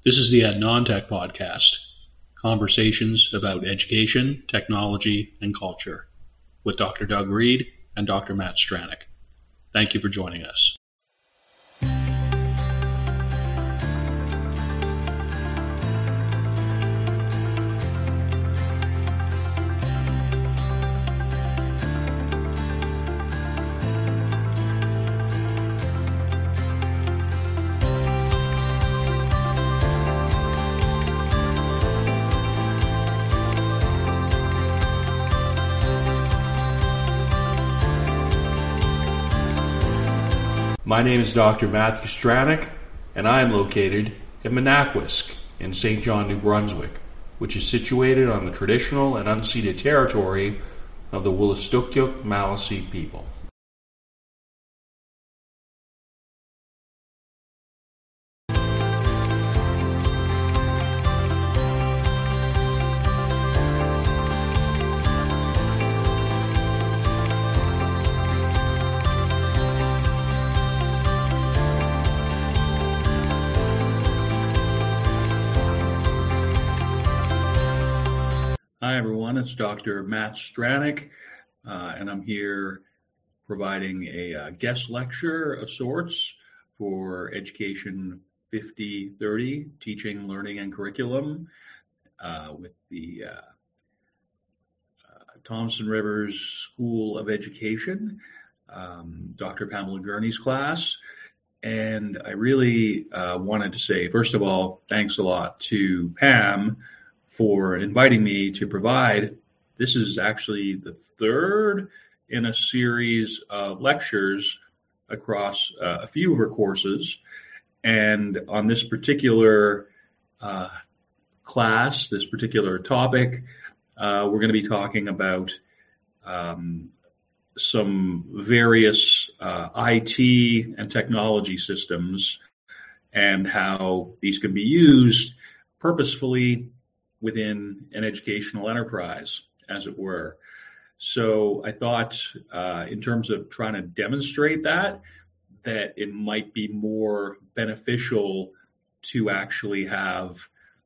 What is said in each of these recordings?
This is the AdNonTech podcast, conversations about education, technology, and culture, with Dr. Doug Reed and Dr. Matt Stranek. Thank you for joining us. My name is Dr. Matthew Stranek, and I am located in Manaquesk in St. John, New Brunswick, which is situated on the traditional and unceded territory of the Wolastoqiyik Maliseet people. Hi, everyone. It's Dr. Matt Stranek, and I'm here providing a guest lecture of sorts for Education 5030, Teaching, Learning, and Curriculum with the Thompson Rivers School of Education, Dr. Pamela Gurney's class. And I really wanted to say, first of all, thanks a lot to Pam for inviting me to provide. This is actually the third in a series of lectures across a few of her courses. And on this particular class, this particular topic, we're going to be talking about some various IT and technology systems and how these can be used purposefully within an educational enterprise, as it were. So I thought in terms of trying to demonstrate that it might be more beneficial to actually have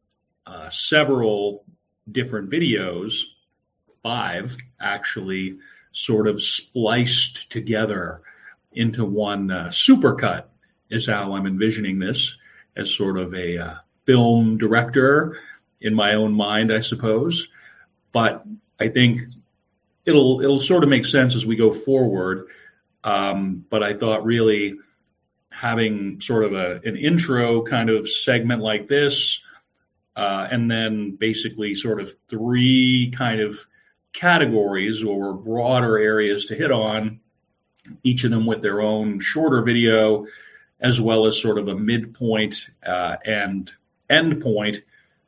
several different videos, 5 actually, sort of spliced together into one supercut is how I'm envisioning this, as sort of a film director in my own mind, I suppose. But I think it'll sort of make sense as we go forward. But I thought really having sort of an intro kind of segment like this, and then basically sort of 3 kind of categories or broader areas to hit on, each of them with their own shorter video, as well as sort of a midpoint and end point,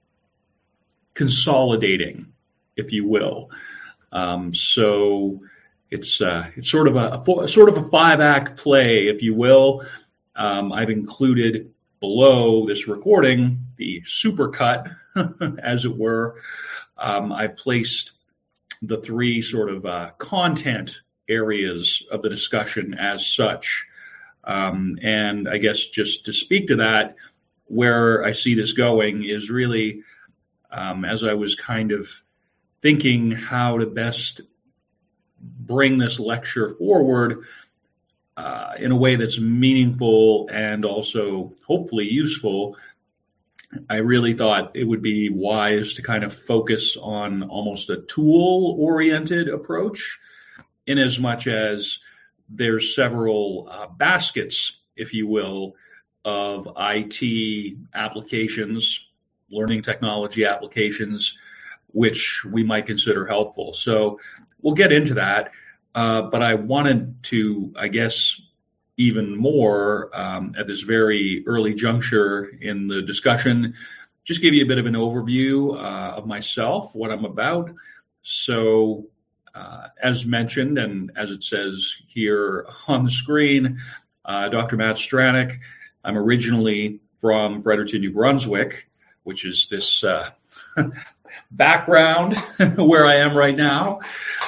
consolidating, if you will. So it's sort of a 5-act play, if you will. I've included below this recording the supercut, as it were. I placed the 3 sort of content areas of the discussion as such. And I guess just to speak to that, where I see this going is really, as I was kind of thinking how to best bring this lecture forward in a way that's meaningful and also hopefully useful, I really thought it would be wise to kind of focus on almost a tool-oriented approach, in as much as there's several baskets, if you will, of IT applications, learning technology applications, which we might consider helpful. So we'll get into that. But I wanted to, I guess, even more at this very early juncture in the discussion, just give you a bit of an overview of myself, what I'm about. So as mentioned, and as it says here on the screen, Dr. Matt Stranek, I'm originally from Fredericton, New Brunswick, which is this background where I am right now.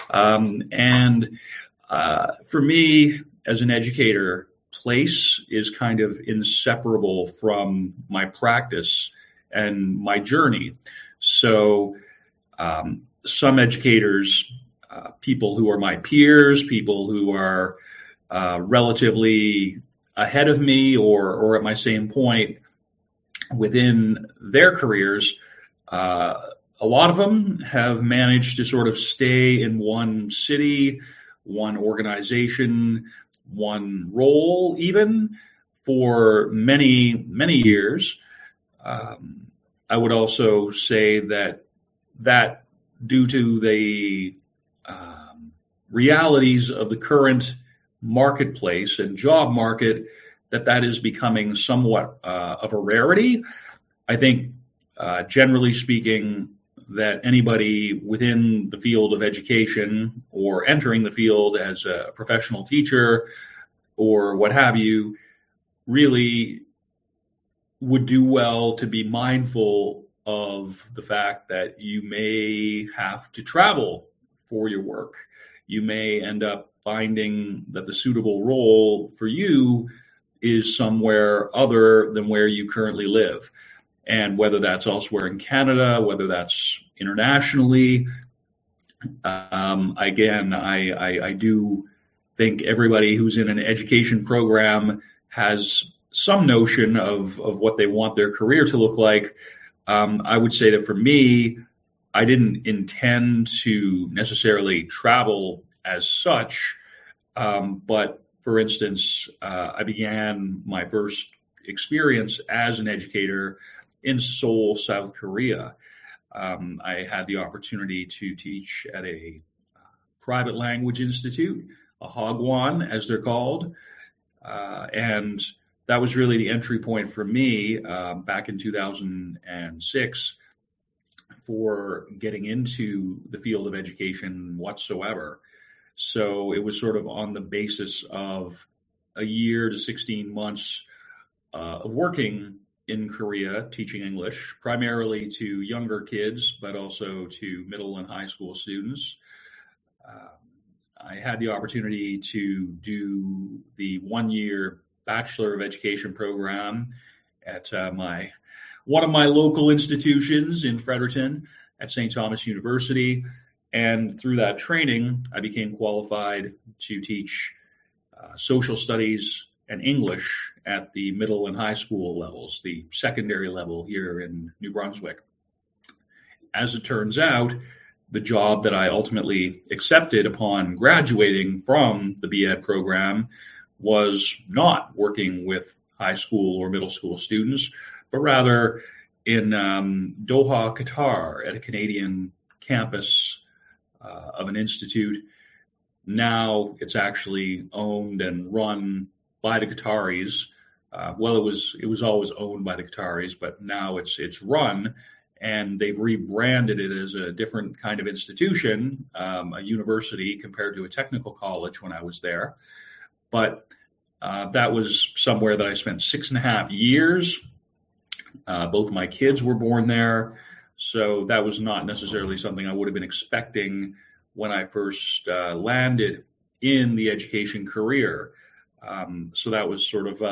And for me, as an educator, place is kind of inseparable from my practice and my journey. So some educators, people who are my peers, people who are relatively ahead of me or at my same point within their careers, a lot of them have managed to sort of stay in one city, one organization, one role, even for many, many years. I would also say that due to the realities of the current marketplace and job market, that is becoming somewhat of a rarity. I think, generally speaking, that anybody within the field of education or entering the field as a professional teacher or what have you really would do well to be mindful of the fact that you may have to travel for your work. You may end up finding that the suitable role for you is somewhere other than where you currently live. And whether that's elsewhere in Canada, whether that's internationally, again, I do think everybody who's in an education program has some notion of what they want their career to look like. I would say that for me, I didn't intend to necessarily travel as such, but for instance, I began my first experience as an educator in Seoul, South Korea. I had the opportunity to teach at a private language institute, a Hagwon, as they're called. And that was really the entry point for me back in 2006 for getting into the field of education whatsoever. So it was sort of on the basis of a year to 16 months of working in Korea, teaching English, primarily to younger kids, but also to middle and high school students. I had the opportunity to do the one-year Bachelor of Education program at one of my local institutions in Fredericton at St. Thomas University. And through that training, I became qualified to teach social studies and English at the middle and high school levels, the secondary level here in New Brunswick. As it turns out, the job that I ultimately accepted upon graduating from the BEd program was not working with high school or middle school students, but rather in Doha, Qatar, at a Canadian campus of an institute. Now it's actually owned and run by the Qataris. Well, it was always owned by the Qataris, but now it's run, and they've rebranded it as a different kind of institution, a university compared to a technical college when I was there. But that was somewhere that I spent 6.5 years. Both my kids were born there, so that was not necessarily something I would have been expecting when I first landed in the education career. So that was sort of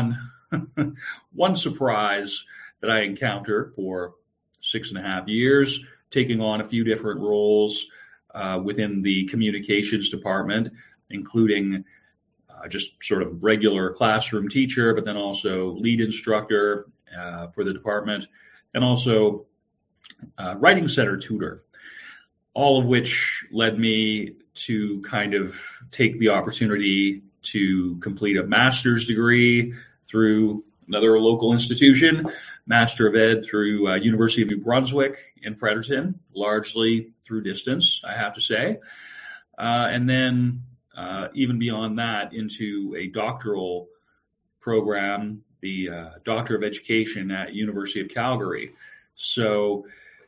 one surprise that I encountered for 6.5 years, taking on a few different roles within the communications department, including just sort of regular classroom teacher, but then also lead instructor for the department, and also writing center tutor, all of which led me to kind of take the opportunity to complete a master's degree through another local institution, Master of Ed through University of New Brunswick in Fredericton, largely through distance, I have to say. And then even beyond that, into a doctoral program, the Doctor of Education at University of Calgary. So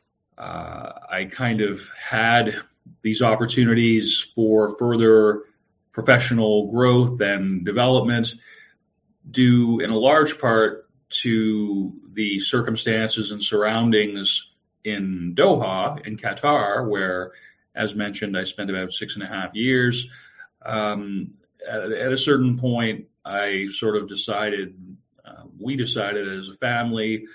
I kind of had these opportunities for further professional growth and development due in a large part to the circumstances and surroundings in Doha, in Qatar, where, as mentioned, I spent about 6.5 years. At a certain point, I sort of decided, we decided as a family,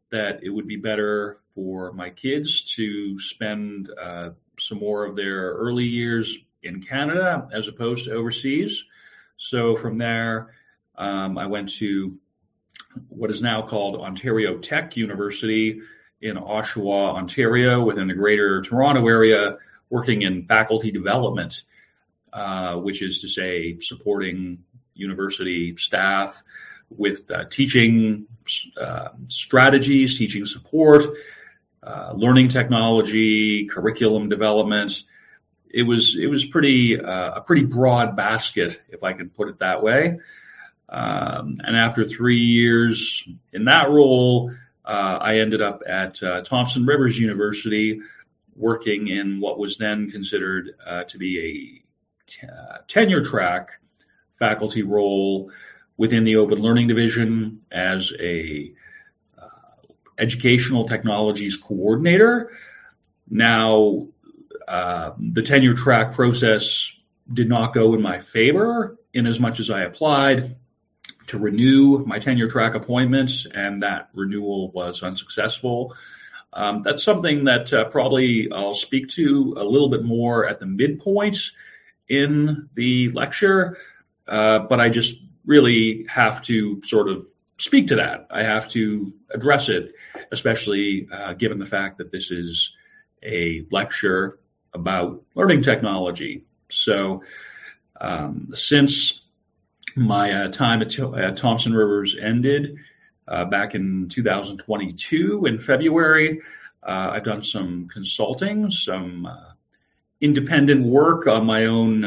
that it would be better for my kids to spend some more of their early years in Canada as opposed to overseas. So from there, I went to what is now called Ontario Tech University in Oshawa, Ontario, within the Greater Toronto Area, working in faculty development, which is to say supporting university staff with teaching strategies, teaching support, learning technology, curriculum development. It was a pretty broad basket, if I can put it that way. And after 3 years in that role, I ended up at Thompson Rivers University, working in what was then considered to be a tenure track faculty role within the Open Learning Division as a educational technologies coordinator. Now, the tenure track process did not go in my favor in as much as I applied to renew my tenure track appointment, and that renewal was unsuccessful. That's something that probably I'll speak to a little bit more at the midpoint in the lecture, but I just really have to sort of speak to that. I have to address it, especially given the fact that this is a lecture about learning technology. So since my time at Thompson Rivers ended back in 2022 in February, I've done some consulting, some independent work on my own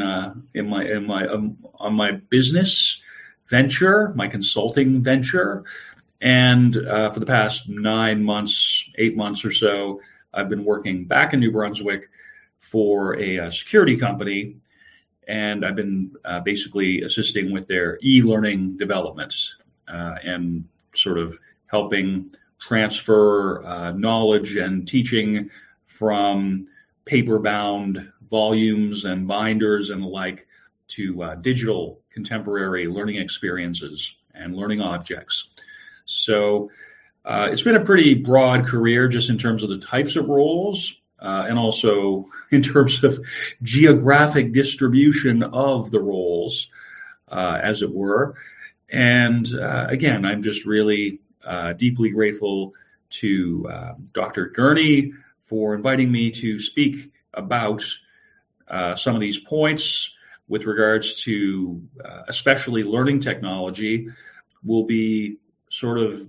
on my business venture, my consulting venture, and for the past 8 months or so, I've been working back in New Brunswick for a security company. And I've been basically assisting with their e-learning development and sort of helping transfer knowledge and teaching from paper-bound volumes and binders and the like to digital contemporary learning experiences and learning objects. So it's been a pretty broad career just in terms of the types of roles. And also in terms of geographic distribution of the roles, as it were. And again, I'm just really deeply grateful to Dr. Gurney for inviting me to speak about some of these points with regards to especially learning technology. Will be sort of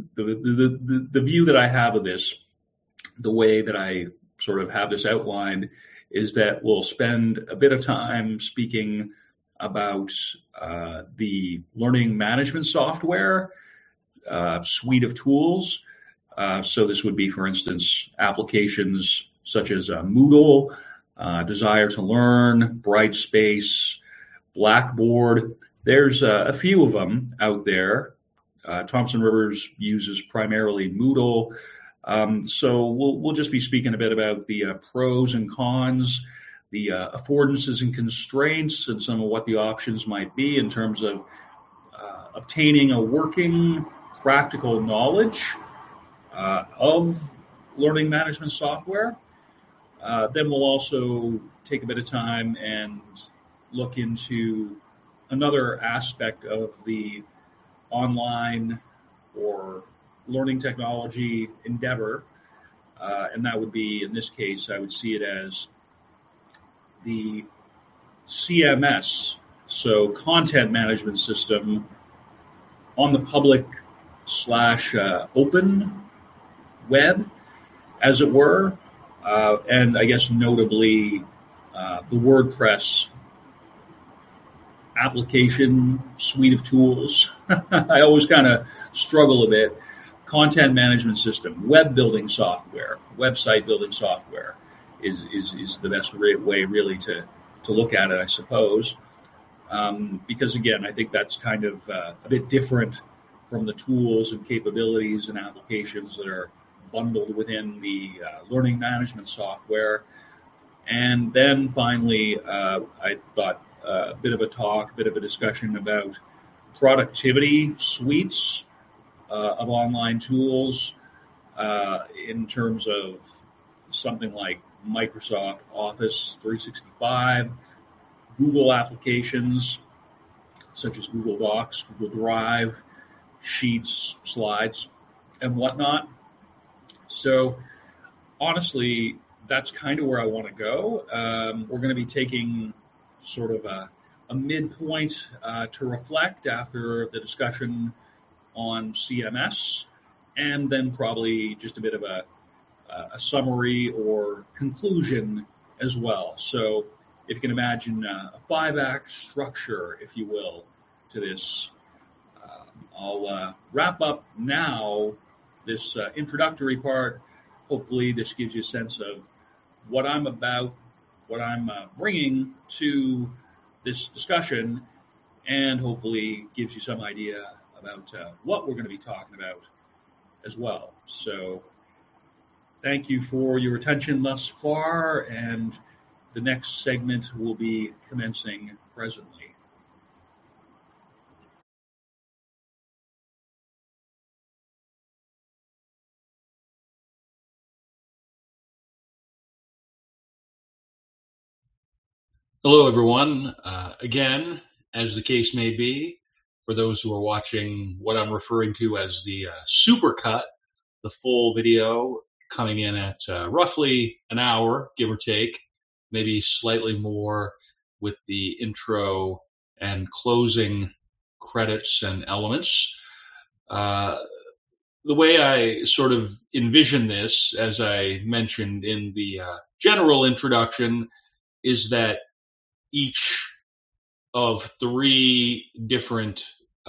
the view that I have of this, the way that I sort of have this outlined, is that we'll spend a bit of time speaking about the learning management software suite of tools. So this would be, for instance, applications such as Moodle, Desire to Learn, Brightspace, Blackboard. There's a few of them out there. Thompson Rivers uses primarily Moodle. So we'll just be speaking a bit about the pros and cons, the affordances and constraints, and some of what the options might be in terms of obtaining a working, practical knowledge of learning management software. Then we'll also take a bit of time and look into another aspect of the online or learning technology endeavor, and that would be, in this case, I would see it as the CMS, so content management system on the public / open web, as it were, and I guess notably the WordPress application suite of tools. I always kind of struggle a bit. Content management system, web building software, website building software is the best way really to look at it, I suppose. Because again, I think that's kind of a bit different from the tools and capabilities and applications that are bundled within the learning management software. And then finally, I thought a bit of a discussion about productivity suites of online tools, in terms of something like Microsoft Office 365, Google applications such as Google Docs, Google Drive, Sheets, Slides, and whatnot. So honestly, that's kind of where I want to go. We're going to be taking sort of a midpoint to reflect after the discussion on CMS, and then probably just a bit of a summary or conclusion as well. So if you can imagine a 5-act structure, if you will, to this, I'll wrap up now this introductory part. Hopefully this gives you a sense of what I'm about, what I'm bringing to this discussion, and hopefully gives you some idea about what we're going to be talking about as well. So thank you for your attention thus far, and the next segment will be commencing presently. Hello, everyone. Again, as the case may be, for those who are watching what I'm referring to as the supercut, the full video coming in at roughly an hour, give or take, maybe slightly more with the intro and closing credits and elements. The way I sort of envision this, as I mentioned in the general introduction, is that each of 3 different,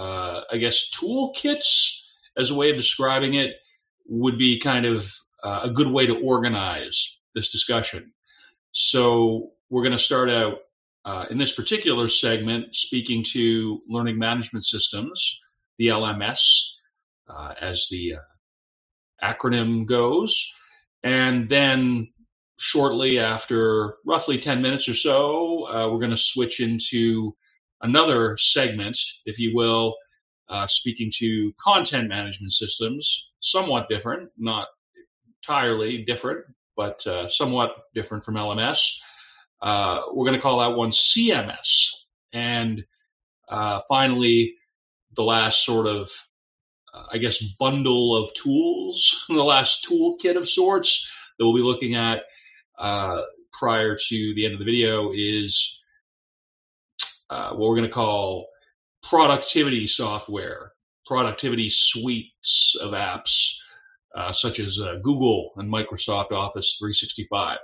toolkits, as a way of describing it, would be kind of a good way to organize this discussion. So we're going to start out in this particular segment speaking to learning management systems, the LMS, as the acronym goes, and then shortly after roughly 10 minutes or so, we're going to switch into another segment, if you will, speaking to content management systems, somewhat different, not entirely different, but somewhat different from LMS. We're going to call that one CMS. And finally, the last sort of, bundle of tools, the last toolkit of sorts that we'll be looking at prior to the end of the video is what we're going to call productivity software, productivity suites of apps, such as Google and Microsoft Office 365.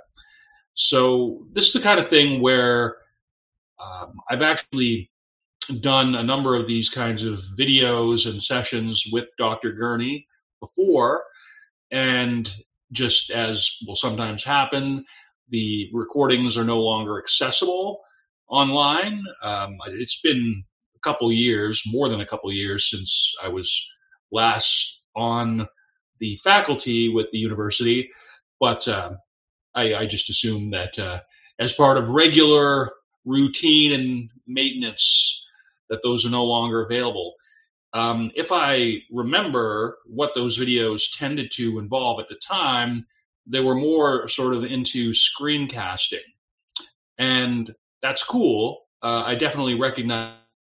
So this is the kind of thing where I've actually done a number of these kinds of videos and sessions with Dr. Gurney before, and just as will sometimes happen, the recordings are no longer accessible online. It's been a couple years, more than a couple years, since I was last on the faculty with the university, but I just assume that as part of regular routine and maintenance, that those are no longer available. If I remember what those videos tended to involve at the time, they were more sort of into screencasting. And that's cool. I definitely recognize.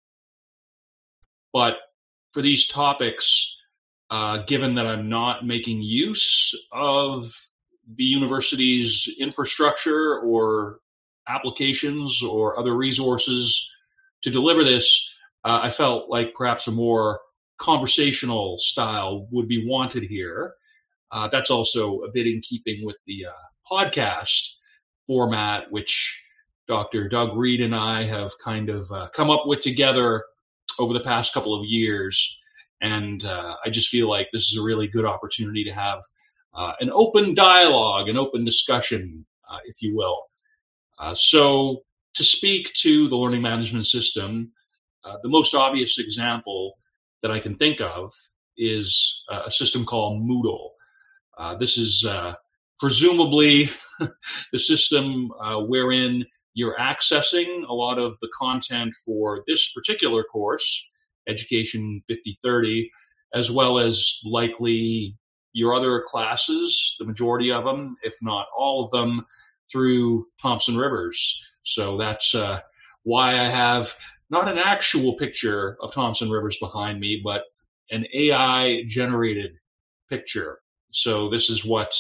But for these topics, given that I'm not making use of the university's infrastructure or applications or other resources to deliver this, I felt like perhaps a more conversational style would be wanted here. That's also a bit in keeping with the podcast format, which Dr. Doug Reed and I have kind of come up with together over the past couple of years. And I just feel like this is a really good opportunity to have an open dialogue, an open discussion, if you will. So to speak to the learning management system, the most obvious example that I can think of is a system called Moodle. This is presumably the system wherein you're accessing a lot of the content for this particular course, Education 5030, as well as likely your other classes, the majority of them, if not all of them, through Thompson Rivers. So that's why I have not an actual picture of Thompson Rivers behind me, but an AI-generated picture. So this is what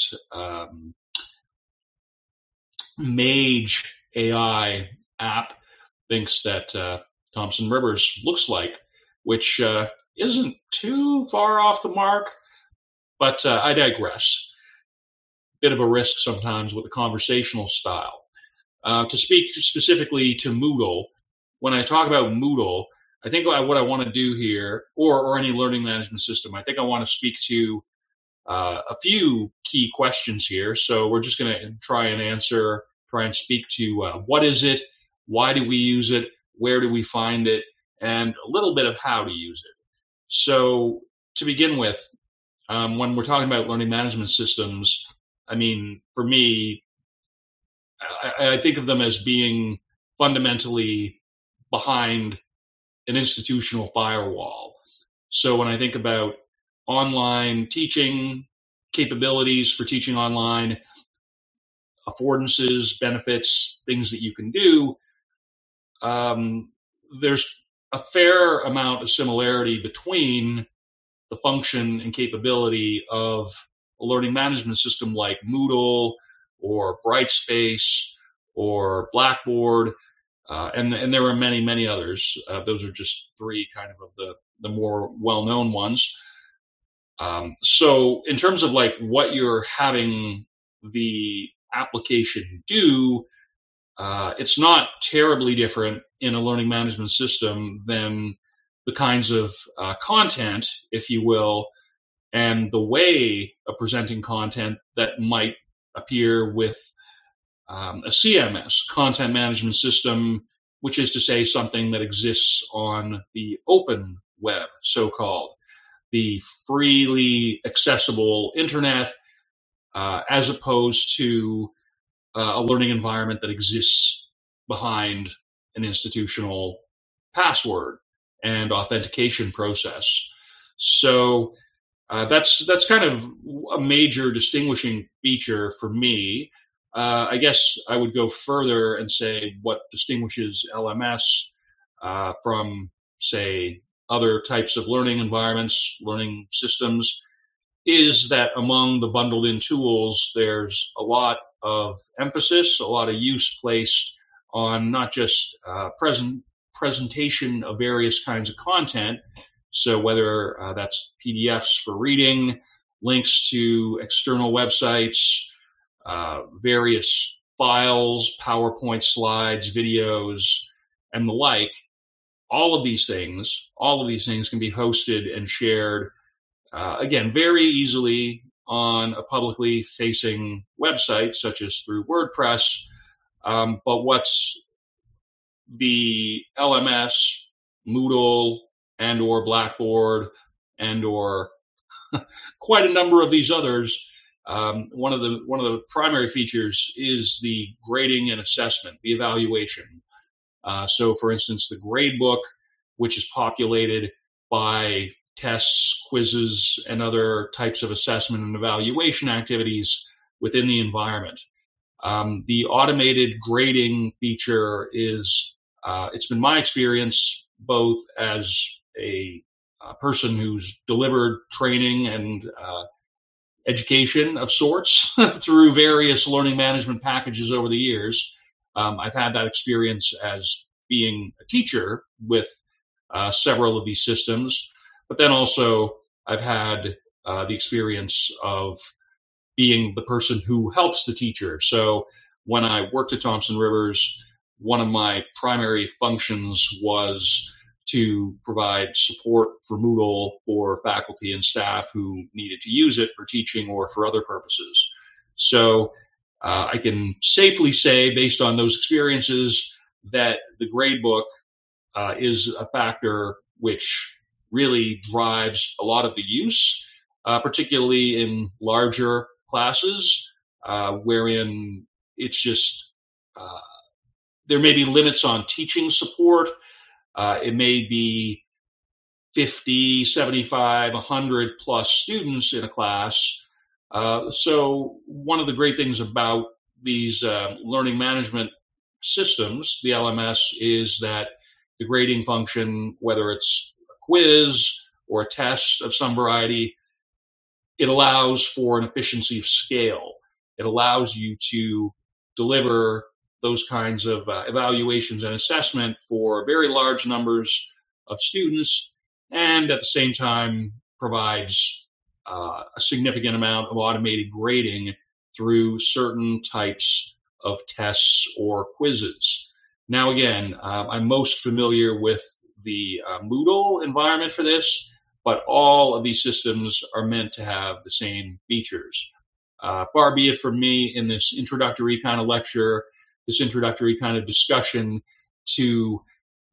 Mage AI app thinks that Thompson Rivers looks like, which isn't too far off the mark, but I digress. Bit of a risk sometimes with the conversational style. To speak specifically to Moodle, when I talk about Moodle, I think what I want to do here, or any learning management system, I think I want to speak to a few key questions here. So we're just going to try and speak to what is it, why do we use it, where do we find it, and a little bit of how to use it. So to begin with, when we're talking about learning management systems, I mean, for me, I think of them as being fundamentally behind an institutional firewall. So when I think about online teaching, capabilities for teaching online, affordances, benefits, things that you can do, there's a fair amount of similarity between the function and capability of a learning management system like Moodle or Brightspace or Blackboard, and there are many, many others. Those are just three kind of the more well-known ones. So in terms of like what you're having the application do, it's not terribly different in a learning management system than the kinds of content, if you will, and the way of presenting content that might appear with a CMS, content management system, which is to say something that exists on the open web, so-called, the freely accessible internet, as opposed to a learning environment that exists behind an institutional password and authentication process. So that's kind of a major distinguishing feature for me. I guess I would go further and say what distinguishes LMS from, say, other types of learning environments, learning systems, is that among the bundled in tools, there's a lot of emphasis, a lot of use placed on not just presentation of various kinds of content. So whether that's PDFs for reading, links to external websites, various files, PowerPoint slides, videos, and the like, all of these things can be hosted and shared, again, very easily on a publicly facing website, such as through WordPress. But what's the LMS, Moodle, and or Blackboard, and or quite a number of these others, one of the primary features is the grading and assessment, the evaluation. So, for instance, the gradebook, which is populated by tests, quizzes, and other types of assessment and evaluation activities within the environment. The automated grading feature is, it's been my experience, both as a person who's delivered training and education of sorts through various learning management packages over the years. I've had that experience as being a teacher with several of these systems, but then also I've had the experience of being the person who helps the teacher. So when I worked at Thompson Rivers, one of my primary functions was to provide support for Moodle for faculty and staff who needed to use it for teaching or for other purposes. So I can safely say, based on those experiences, that the gradebook is a factor which really drives a lot of the use, particularly in larger classes, wherein it's just, there may be limits on teaching support. It may be 50, 75, 100 plus students in a class, So one of the great things about these learning management systems, the LMS, is that the grading function, whether it's a quiz or a test of some variety, it allows for an efficiency of scale. It allows you to deliver those kinds of evaluations and assessment for very large numbers of students, and at the same time provides a significant amount of automated grading through certain types of tests or quizzes. Now, again, I'm most familiar with the Moodle environment for this, but all of these systems are meant to have the same features. Far be it from me in this introductory kind of lecture, this introductory kind of discussion to,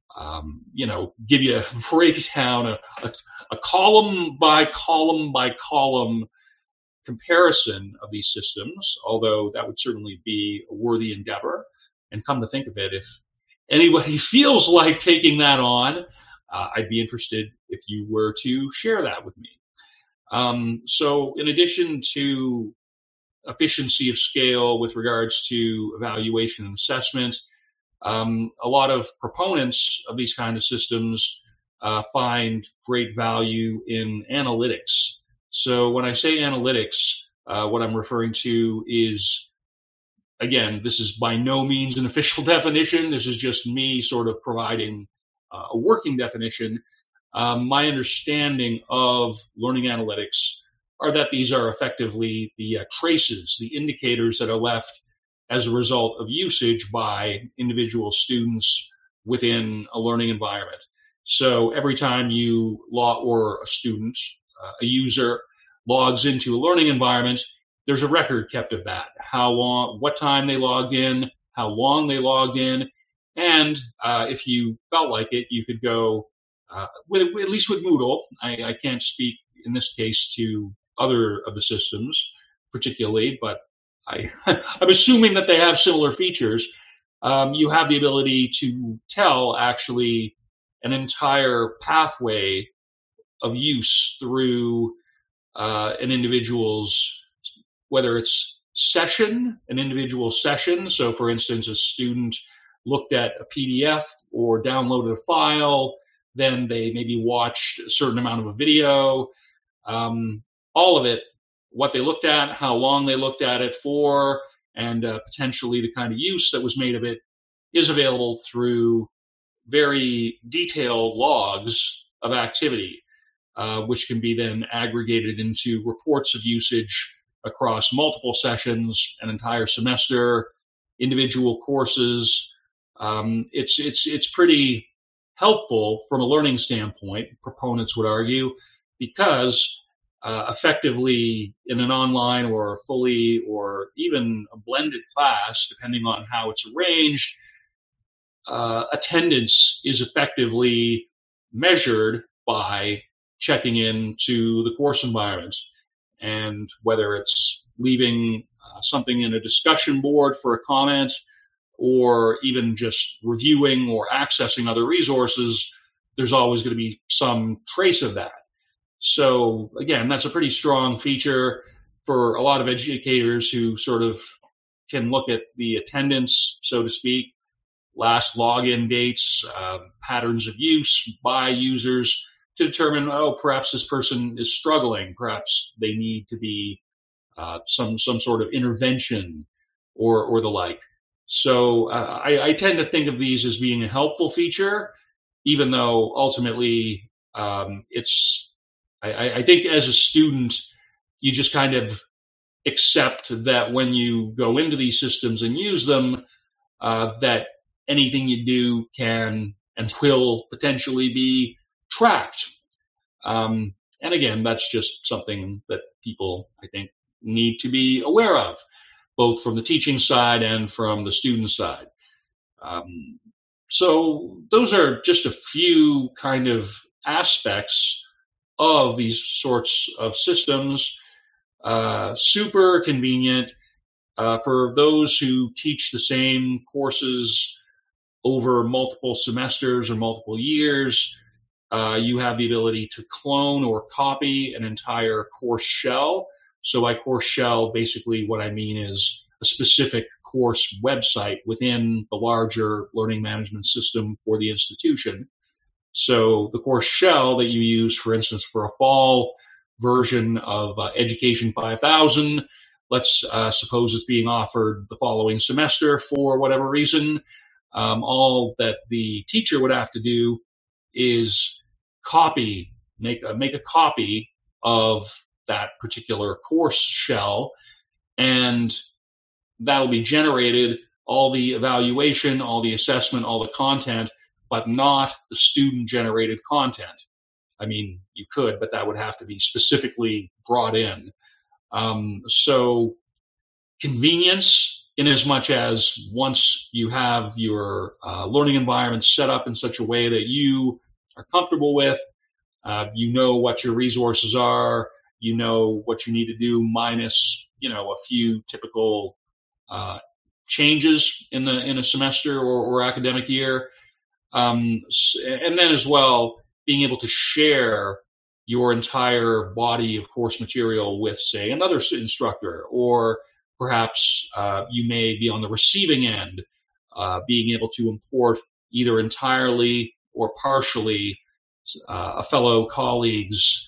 give you a breakdown, a column by column by column comparison of these systems, although that would certainly be a worthy endeavor. And come to think of it, if anybody feels like taking that on, I'd be interested if you were to share that with me. So in addition to efficiency of scale with regards to evaluation and assessment, a lot of proponents of these kind of systems find great value in analytics. So when I say analytics, what I'm referring to is, again, this is by no means an official definition. This is just me sort of providing a working definition. My understanding of learning analytics are that these are effectively the traces, the indicators that are left as a result of usage by individual students within a learning environment. So every time you or a student, a user logs into a learning environment, there's a record kept of that. How long, what time they logged in, how long they logged in, and if you felt like it, you could go, at least with Moodle, I can't speak in this case to other of the systems particularly, but I'm assuming that they have similar features. You have the ability to tell actually an entire pathway of use through an individual's, whether it's an individual session. So for instance, a student looked at a PDF or downloaded a file, then they maybe watched a certain amount of a video, all of it, what they looked at, how long they looked at it for, and potentially the kind of use that was made of it is available through very detailed logs of activity, which can be then aggregated into reports of usage across multiple sessions, an entire semester, individual courses. It's pretty helpful from a learning standpoint, proponents would argue, because effectively in an online or fully or even a blended class, depending on how it's arranged, attendance is effectively measured by checking into the course environment. And whether it's leaving something in a discussion board for a comment, or even just reviewing or accessing other resources, there's always going to be some trace of that. So again, that's a pretty strong feature for a lot of educators who sort of can look at the attendance, so to speak, last login dates, patterns of use by users to determine, perhaps this person is struggling, perhaps they need to be some sort of intervention or the like. So I tend to think of these as being a helpful feature, even though ultimately I think as a student, you just kind of accept that when you go into these systems and use them, that anything you do can and will potentially be tracked. And again, that's just something that people, I think, need to be aware of, both from the teaching side and from the student side. So those are just a few kind of aspects of these sorts of systems. Super convenient for those who teach the same courses over multiple semesters or multiple years. You have the ability to clone or copy an entire course shell. So by course shell, basically what I mean is a specific course website within the larger learning management system for the institution. So the course shell that you use, for instance, for a fall version of Education 5000, let's suppose it's being offered the following semester for whatever reason. All that the teacher would have to do is make a copy of that particular course shell, and that'll be generated, all the evaluation, all the assessment, all the content, but not the student-generated content. I mean, you could, but that would have to be specifically brought in. So convenience, in as much as once you have your learning environment set up in such a way that you are comfortable with, you know what your resources are, you know what you need to do, minus, a few typical changes in a semester or academic year. And then as well, being able to share your entire body of course material with, say, another instructor, or perhaps you may be on the receiving end, being able to import either entirely or partially a fellow colleague's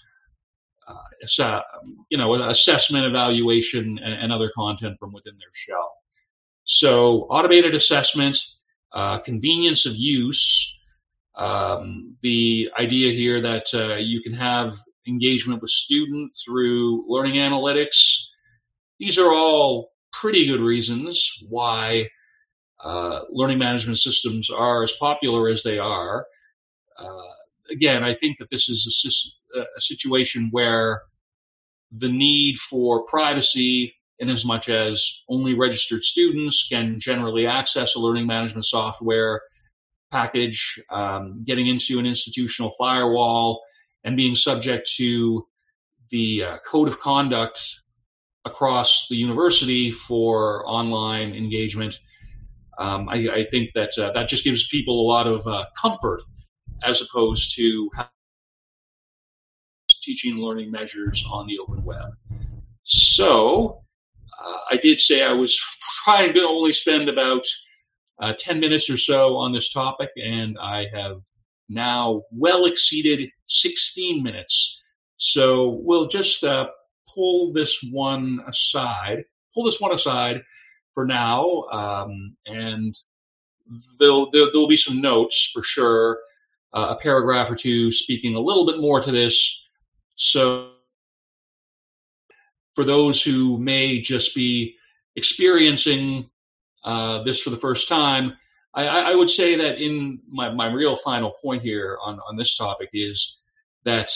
assessment, evaluation, and other content from within their shell. So automated assessment, convenience of use, the idea here that you can have engagement with students through learning analytics. These are all pretty good reasons why learning management systems are as popular as they are. Again, I think that this is a situation where the need for privacy, in as much as only registered students can generally access a learning management software package, getting into an institutional firewall, and being subject to the code of conduct across the university for online engagement. I think that that just gives people a lot of comfort, as opposed to teaching and learning measures on the open web. So I did say I was trying to only spend about 10 minutes or so on this topic, and I have now well exceeded 16 minutes. So we'll just pull this one aside for now, and there'll be some notes for sure, a paragraph or two speaking a little bit more to this. So for those who may just be experiencing this for the first time, I would say that in my real final point here on this topic is that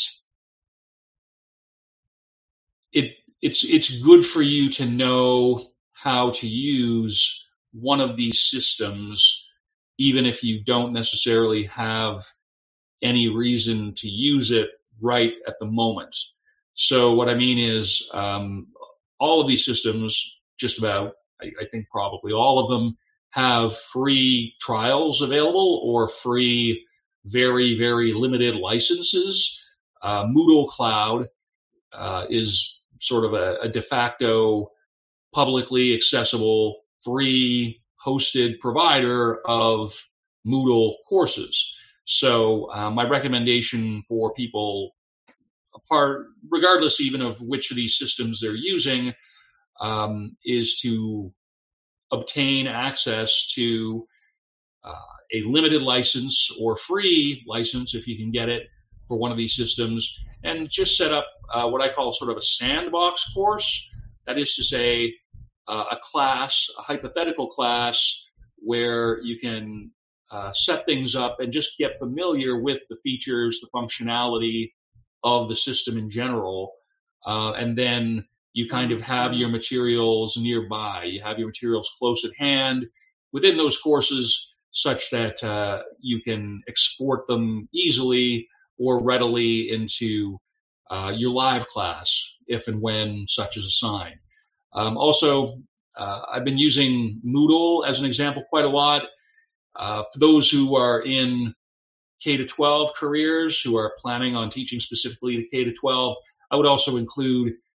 it's good for you to know how to use one of these systems, even if you don't necessarily have any reason to use it right at the moment. So what I mean is all of these systems, just about, I think probably all of them, have free trials available or free, very, very limited licenses. Moodle Cloud is sort of a de facto, publicly accessible, free hosted provider of Moodle courses. So my recommendation for people, regardless even of which of these systems they're using, is to obtain access to a limited license or free license, if you can get it, for one of these systems, and just set up what I call sort of a sandbox course. That is to say, a class, a hypothetical class, where you can set things up and just get familiar with the features, the functionality of the system in general, and then you kind of have your materials nearby. You have your materials close at hand within those courses, such that you can export them easily or readily into your live class, if and when such is assigned. Also, I've been using Moodle as an example quite a lot. For those who are in K-12 careers, who are planning on teaching specifically to K-12, I would also include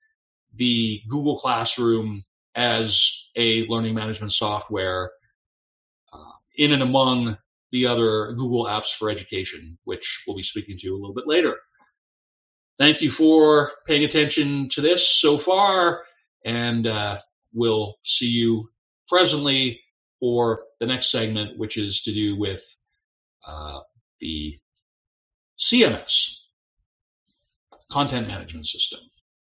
the Google Classroom as a learning management software in and among the other Google apps for education, which we'll be speaking to a little bit later. Thank you for paying attention to this so far, and we'll see you presently for the next segment, which is to do with the CMS, Content Management System.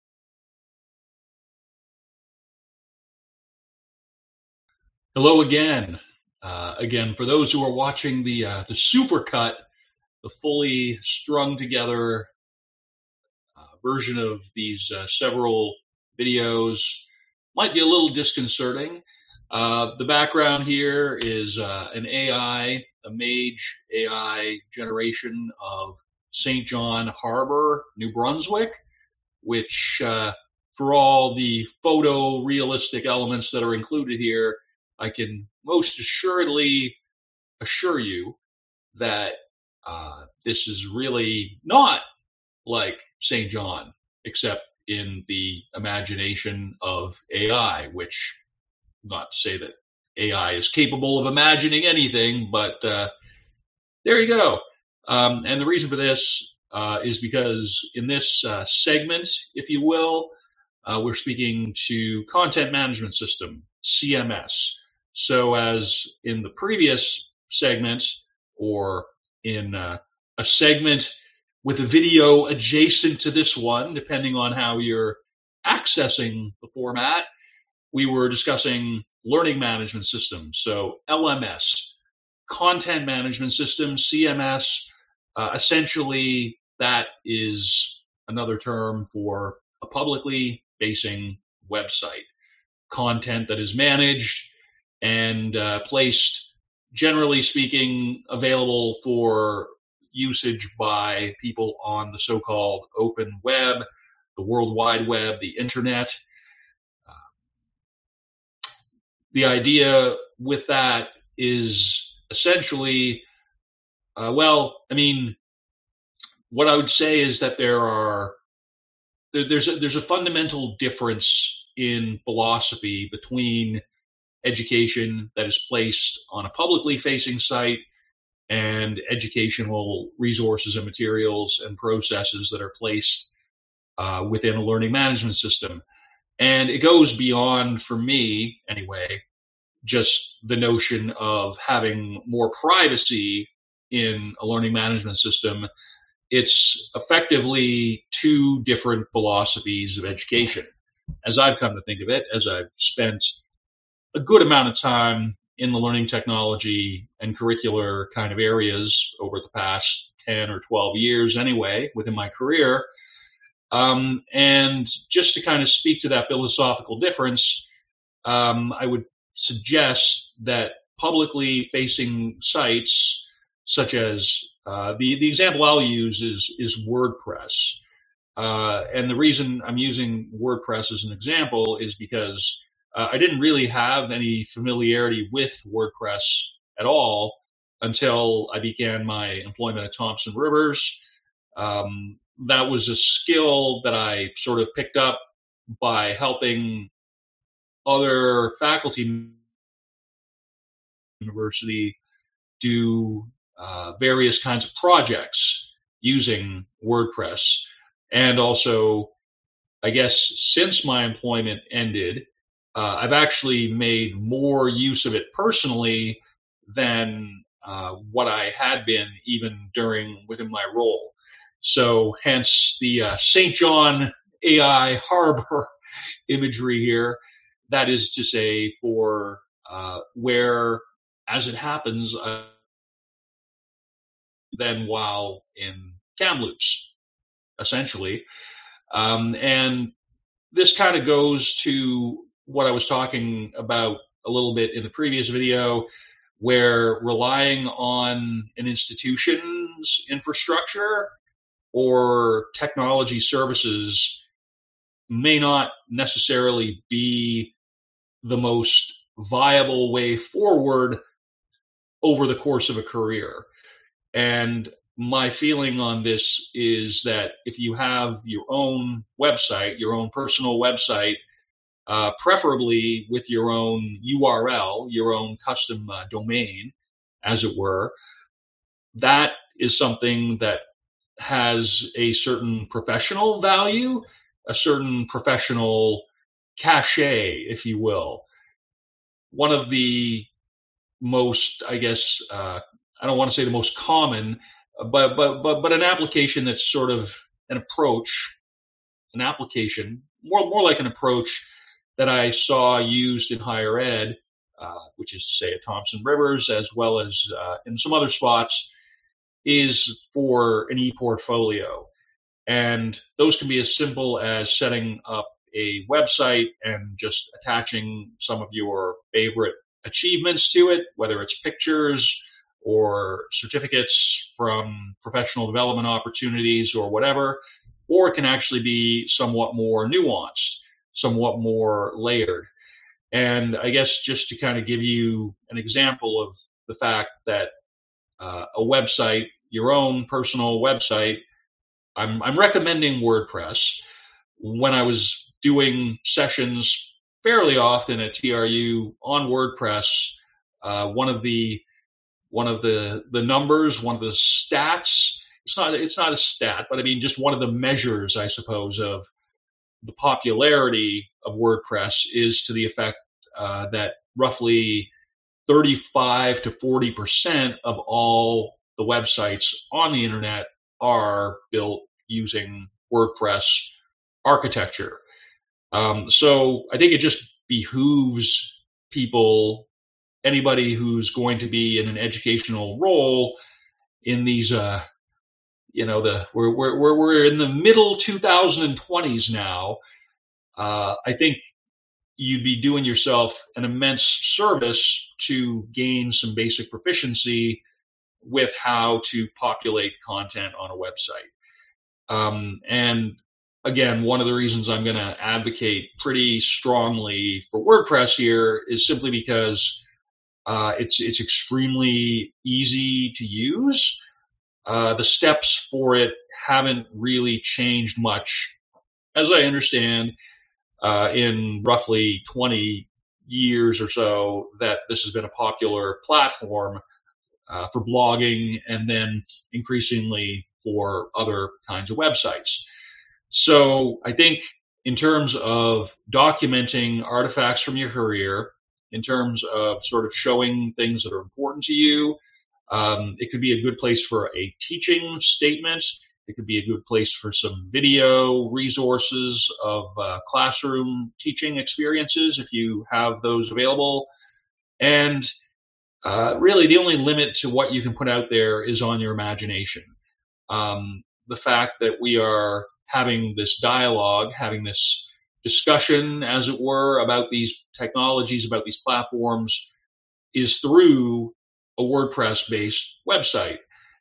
Hello again. Again, for those who are watching the supercut, the fully strung together version of these several videos might be a little disconcerting. The background here is an AI, a Mage AI generation of St. John Harbor, New Brunswick, which for all the photorealistic elements that are included here, I can most assuredly assure you that this is really not like St. John, except in the imagination of AI, which, not to say that AI is capable of imagining anything, but there you go. And the reason for this is because in this segment, if you will, we're speaking to Content Management System, CMS. So as in the previous segment, or in a segment with a video adjacent to this one, depending on how you're accessing the format, we were discussing learning management systems. So LMS, Content Management System, CMS, essentially that is another term for a publicly facing website. Content that is managed and placed, generally speaking, available for usage by people on the so-called open web, the World Wide Web, the internet. The idea with that is essentially, what I would say is that there's a fundamental difference in philosophy between education that is placed on a publicly facing site and educational resources and materials and processes that are placed within a learning management system. And it goes beyond, for me anyway, just the notion of having more privacy in a learning management system. It's effectively two different philosophies of education, as I've come to think of it, as I've spent a good amount of time in the learning technology and curricular kind of areas over the past 10 or 12 years anyway, within my career. And just to kind of speak to that philosophical difference, I would suggest that publicly facing sites, such as the example I'll use is WordPress. And the reason I'm using WordPress as an example is because I didn't really have any familiarity with WordPress at all until I began my employment at Thompson Rivers. That was a skill that I sort of picked up by helping other faculty in the university do various kinds of projects using WordPress. And also, I guess since my employment ended, I've actually made more use of it personally than what I had been even within my role. So hence the St. John AI Harbor imagery here. That is to say, for where, as it happens, then while in Kamloops, essentially. And this kind of goes to what I was talking about a little bit in the previous video, where relying on an institution's infrastructure or technology services may not necessarily be the most viable way forward over the course of a career. And my feeling on this is that if you have your own website, your own personal website, preferably with your own URL, your own custom domain, as it were, that is something that has a certain professional value, a certain professional cachet, if you will. One of the most, I guess, I don't want to say the most common, but an application that's sort of an approach, an application, more like an approach that I saw used in higher ed, which is to say at Thompson Rivers, as well as in some other spots, is for an e-portfolio. And those can be as simple as setting up a website and just attaching some of your favorite achievements to it, whether it's pictures or certificates from professional development opportunities or whatever, or it can actually be somewhat more nuanced, somewhat more layered. And I guess just to kind of give you an example of the fact that a website, your own personal website, I'm recommending WordPress. When I was doing sessions fairly often at TRU on WordPress, one of the numbers, one of the stats, it's not a stat, but I mean just one of the measures, I suppose, of the popularity of WordPress is to the effect that roughly 35 to 40% of all the websites on the internet are built using WordPress architecture. So I think it just behooves people, anybody who's going to be in an educational role in these, we're in the middle 2020s now. I think you'd be doing yourself an immense service to gain some basic proficiency with how to populate content on a website. And again, one of the reasons I'm going to advocate pretty strongly for WordPress here is simply because it's extremely easy to use. The steps for it haven't really changed much, as I understand, in roughly 20 years or so that this has been a popular platform for blogging and then increasingly for other kinds of websites. So I think in terms of documenting artifacts from your career, in terms of sort of showing things that are important to you, it could be a good place for a teaching statement. It could be a good place for some video resources of classroom teaching experiences if you have those available. And really the only limit to what you can put out there is on your imagination. The fact that we are having this dialogue, having this discussion, as it were, about these technologies, about these platforms, is through a WordPress-based website.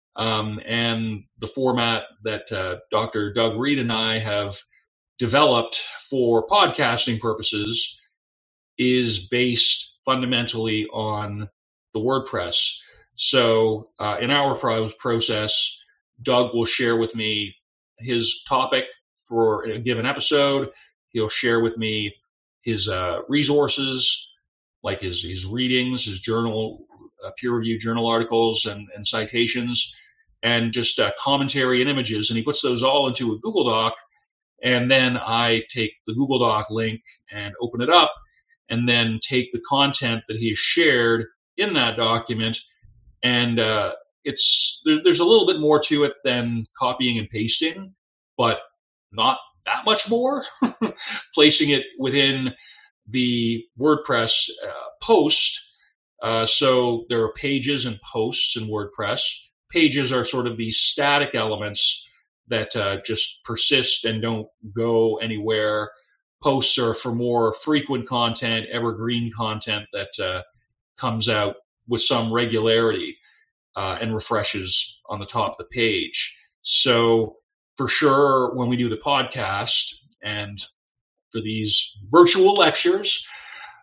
And the format that Dr. Doug Reed and I have developed for podcasting purposes is based fundamentally on the WordPress. So in our process, Doug will share with me his topic for a given episode. He'll share with me his resources, like his readings, his journal, peer-reviewed journal articles and citations, and just commentary and images. And he puts those all into a Google Doc. And then I take the Google Doc link and open it up, and then take the content that he has shared in that document. And there's a little bit more to it than copying and pasting, but not that much more. Placing it within the WordPress post. So there are pages and posts in WordPress. Pages are sort of these static elements that just persist and don't go anywhere. Posts are for more frequent content, evergreen content that comes out with some regularity and refreshes on the top of the page. So for sure, when we do the podcast and for these virtual lectures,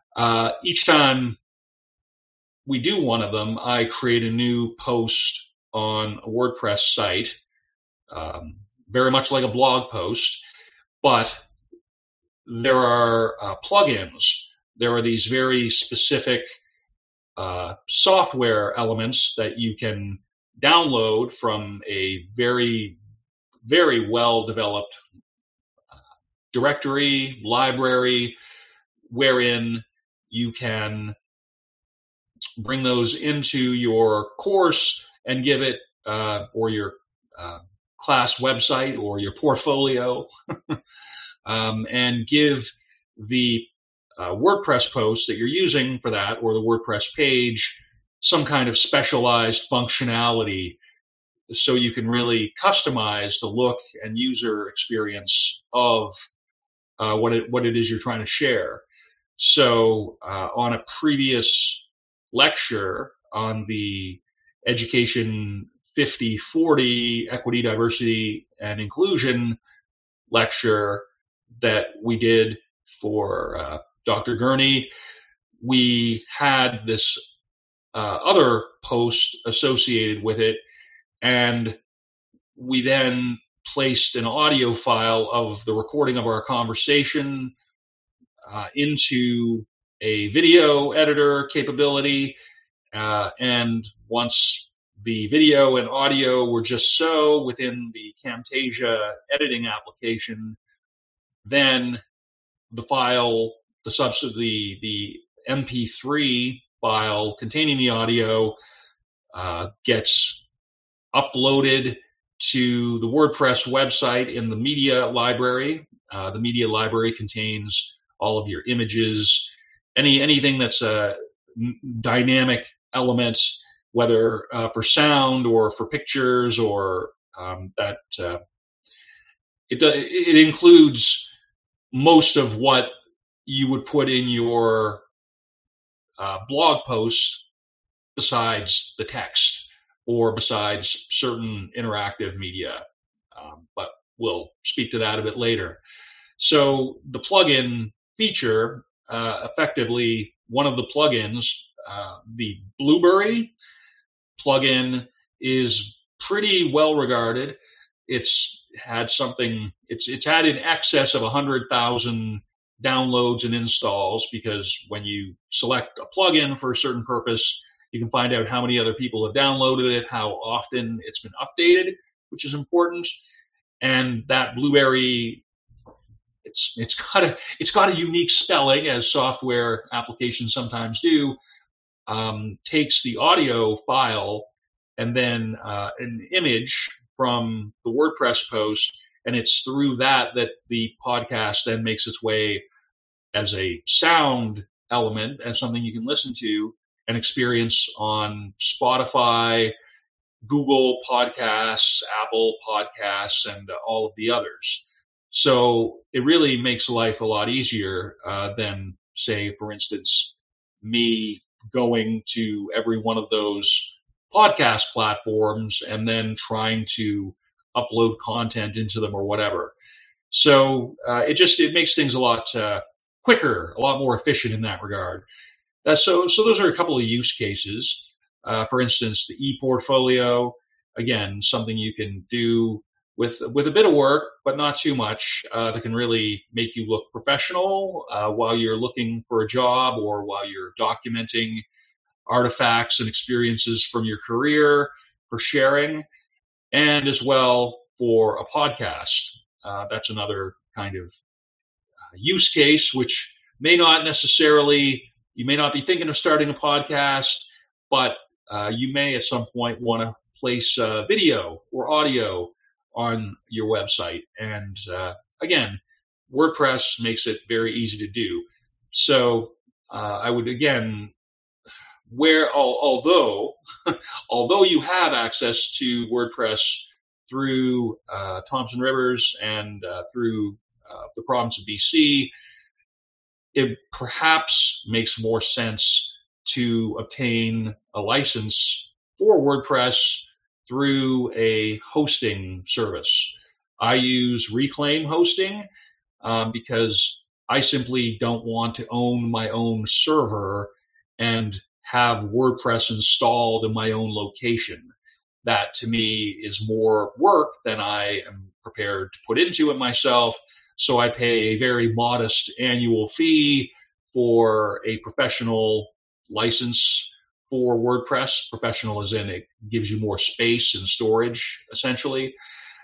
each time we do one of them, I create a new post on a WordPress site, very much like a blog post, but there are plugins. There are these very specific software elements that you can download from a very, very well-developed directory, library, wherein you can bring those into your course and give it, or your class website or your portfolio, and give the WordPress post that you're using for that, or the WordPress page, some kind of specialized functionality so you can really customize the look and user experience of what it is you're trying to share. So on a previous lecture on the Education 50/40 Equity, Diversity, and Inclusion lecture that we did for Dr. Gurney, we had this other post associated with it, and we then placed an audio file of the recording of our conversation into a video editor capability, and once the video and audio were just so within the Camtasia editing application, then the file, the MP3 file containing the audio gets uploaded to the WordPress website in the media library. The media library contains all of your images, anything that's a dynamic element, whether for sound or for pictures, or that it includes most of what you would put in your blog post besides the text or besides certain interactive media. But we'll speak to that a bit later. So the plugin feature, effectively one of the plugins, the Blueberry plugin, is pretty well regarded. It's had in excess of 100,000 downloads and installs, because when you select a plugin for a certain purpose, you can find out how many other people have downloaded it, how often it's been updated, which is important. And that Blueberry, it's got a unique spelling, as software applications sometimes do. Takes the audio file and then an image from the WordPress post, and it's through that the podcast then makes its way as a sound element, as something you can listen to and experience on Spotify, Google Podcasts, Apple Podcasts, and all of the others. So it really makes life a lot easier than, say, for instance, me going to every one of those podcast platforms and then trying to upload content into them or whatever. So it makes things a lot quicker, a lot more efficient in that regard. So those are a couple of use cases. For instance, the ePortfolio, again, something you can do with a bit of work, but not too much, that can really make you look professional while you're looking for a job, or while you're documenting artifacts and experiences from your career for sharing, and as well for a podcast. That's another kind of use case, which you may not be thinking of starting a podcast, but you may at some point want to place video or audio on your website. And again, WordPress makes it very easy to do. So I would, again, although you have access to WordPress through Thompson Rivers and through the province of BC, it perhaps makes more sense to obtain a license for WordPress through a hosting service. I use Reclaim Hosting because I simply don't want to own my own server and have WordPress installed in my own location. that to me is more work than I am prepared to put into it myself. So I pay a very modest annual fee for a professional license for WordPress. Professional as in it gives you more space and storage, essentially.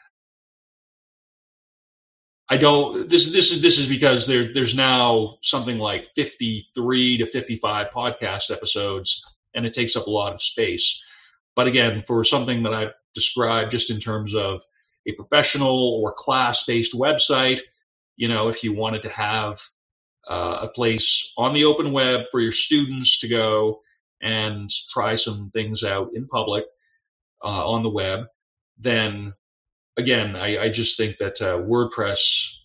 This is because there's now something like 53 to 55 podcast episodes, and it takes up a lot of space. But again, for something that I've described just in terms of a professional or class-based website, if you wanted to have a place on the open web for your students to go and try some things out in public on the web, then again, I just think that WordPress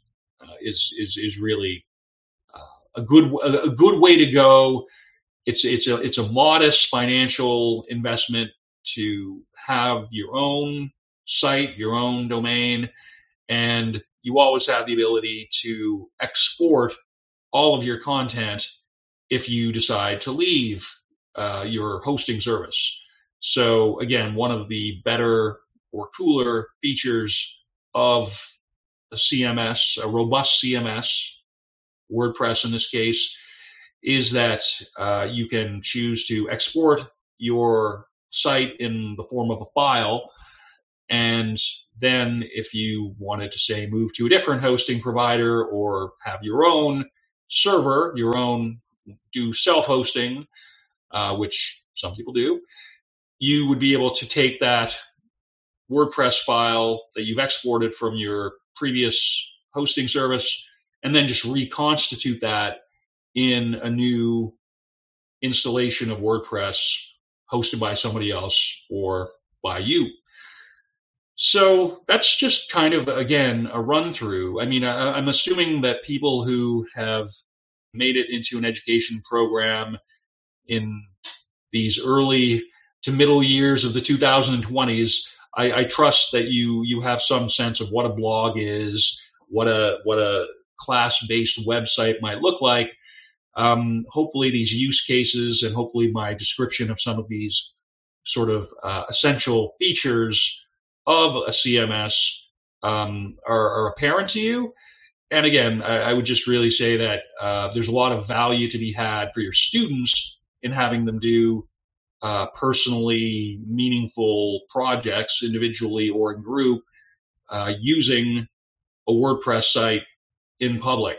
is really a good way to go. It's a modest financial investment to have your own site, your own domain, and you always have the ability to export all of your content if you decide to leave your hosting service. So again, one of the better or cooler features of a CMS, a robust CMS, WordPress in this case, is that you can choose to export your site in the form of a file. And then if you wanted to, say, move to a different hosting provider or have your own server, do self-hosting, which some people do, you would be able to take that WordPress file that you've exported from your previous hosting service and then just reconstitute that in a new installation of WordPress hosted by somebody else or by you. So that's just kind of, again, a run through. I mean, I'm assuming that people who have made it into an education program in these early to middle years of the 2020s, I trust that you have some sense of what a blog is, what a class-based website might look like. Hopefully these use cases and hopefully my description of some of these sort of essential features of a CMS are apparent to you. And again, I would just really say that there's a lot of value to be had for your students in having them do personally meaningful projects, individually or in group, using a WordPress site in public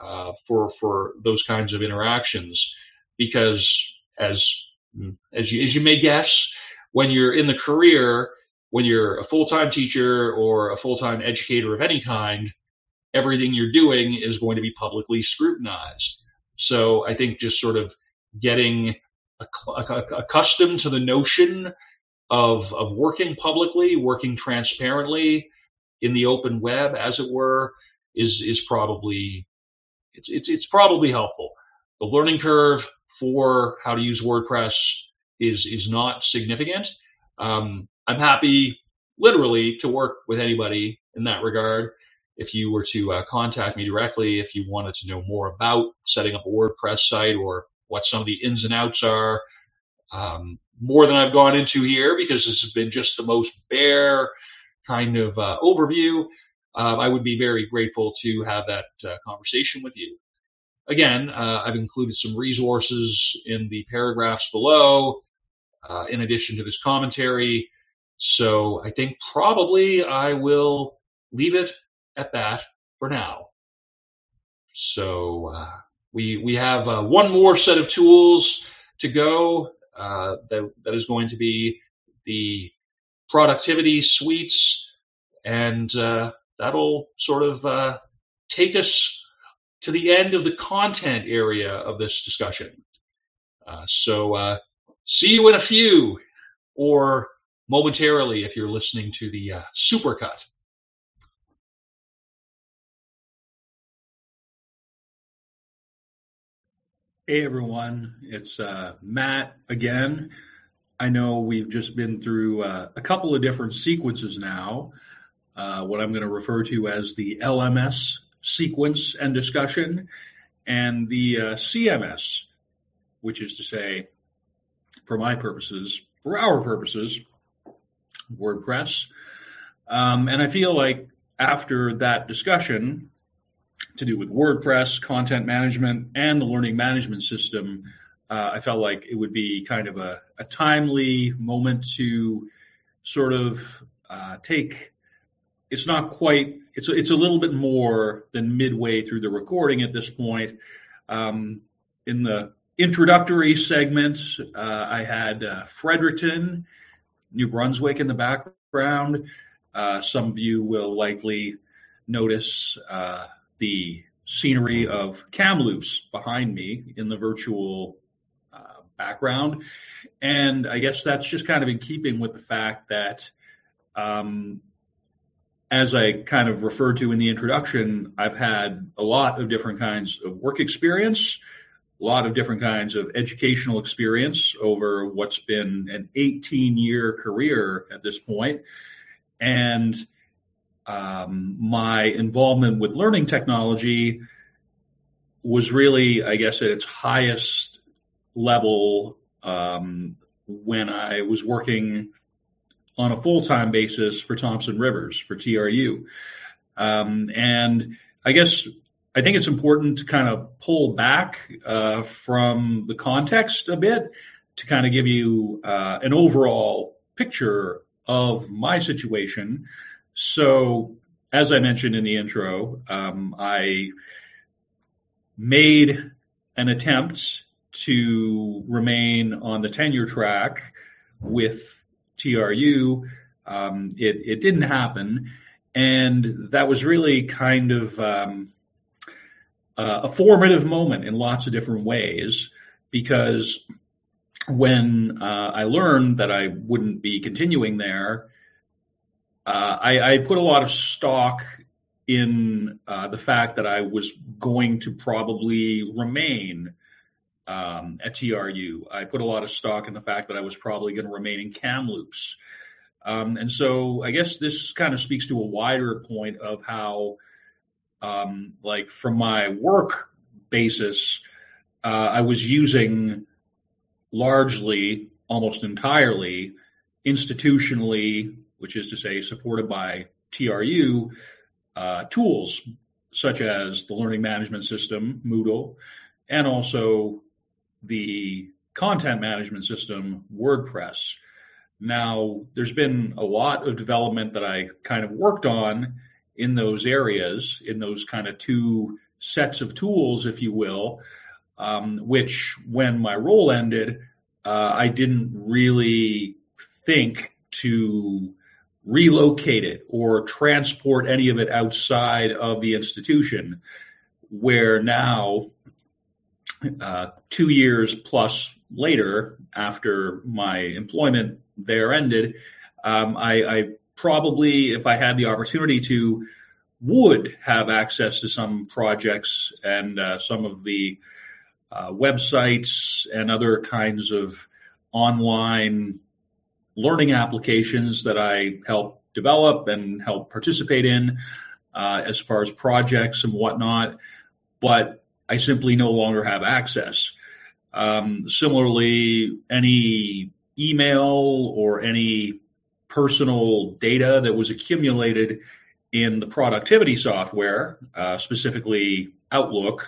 for those kinds of interactions. Because as you may guess, when you're in the career, when you're a full-time teacher or a full-time educator of any kind, everything you're doing is going to be publicly scrutinized. So I think just sort of getting accustomed to the notion of working publicly, working transparently in the open web, as it were, is probably it's probably helpful. The learning curve for how to use WordPress is not significant. I'm happy, literally, to work with anybody in that regard. If you were to contact me directly, if you wanted to know more about setting up a WordPress site or what some of the ins and outs are, more than I've gone into here, because this has been just the most bare kind of overview, I would be very grateful to have that conversation with you. Again, I've included some resources in the paragraphs below, in addition to this commentary. So I think probably I will leave it at that for now. So we have one more set of tools to go. That is going to be the productivity suites, and that'll sort of take us to the end of the content area of this discussion. So see you in a few, or momentarily if you're listening to the supercut. Hey everyone, it's Matt again. I know we've just been through a couple of different sequences now, what I'm going to refer to as the LMS sequence and discussion, and the CMS, which is to say, for our purposes, WordPress. And I feel like after that discussion to do with WordPress, content management, and the learning management system, I felt like it would be kind of a timely moment to sort of take. It's not quite. It's a little bit more than midway through the recording at this point. In the introductory segment, I had Fredericton, New Brunswick in the background. Some of you will likely notice the scenery of Kamloops behind me in the virtual background. And I guess that's just kind of in keeping with the fact that, as I kind of referred to in the introduction, I've had a lot of different kinds of work experience, a lot of different kinds of educational experience over what's been an 18-year career at this point. And my involvement with learning technology was really, I guess, at its highest level when I was working on a full-time basis for Thompson Rivers, for TRU. And I think it's important to kind of pull back from the context a bit to kind of give you an overall picture of my situation. So, as I mentioned in the intro, I made an attempt to remain on the tenure track with TRU. It didn't happen, and that was really kind of a formative moment in lots of different ways, because when I learned that I wouldn't be continuing there, I put a lot of stock in the fact that I was going to probably remain at TRU. I put a lot of stock in the fact that I was probably going to remain in Kamloops. And so I guess this kind of speaks to a wider point of how, like from my work basis, I was using largely, almost entirely, institutionally, which is to say supported by TRU, tools such as the learning management system, Moodle, and also the content management system, WordPress. Now, there's been a lot of development that I kind of worked on in those areas, in those kind of two sets of tools, if you will, which when my role ended, I didn't really think to relocate it or transport any of it outside of the institution, where now, 2 years plus later, after my employment there ended, I probably, if I had the opportunity to, would have access to some projects and some of the websites and other kinds of online learning applications that I help develop and help participate in as far as projects and whatnot. But I simply no longer have access. Similarly, any email or any personal data that was accumulated in the productivity software, specifically Outlook,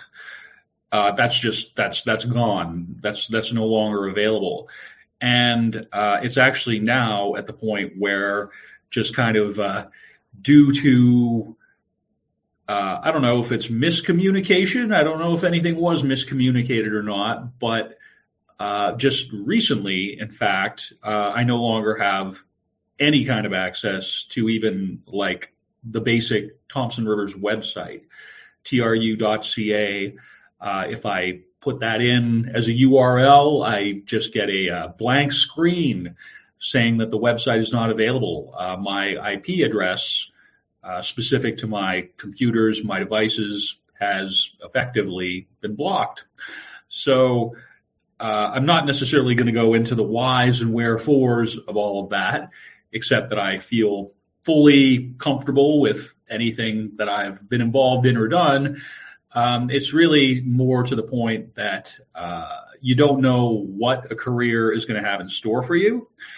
that's gone. That's no longer available. And it's actually now at the point where, just kind of due to I don't know if it's miscommunication. I don't know if anything was miscommunicated or not, but just recently, in fact, I no longer have any kind of access to even like the basic Thompson Rivers website, tru.ca. If I put that in as a URL, I just get a blank screen saying that the website is not available. My IP address specific to my computers, my devices, has effectively been blocked. So I'm not necessarily going to go into the whys and wherefores of all of that, except that I feel fully comfortable with anything that I've been involved in or done. It's really more to the point that you don't know what a career is going to have in store for you.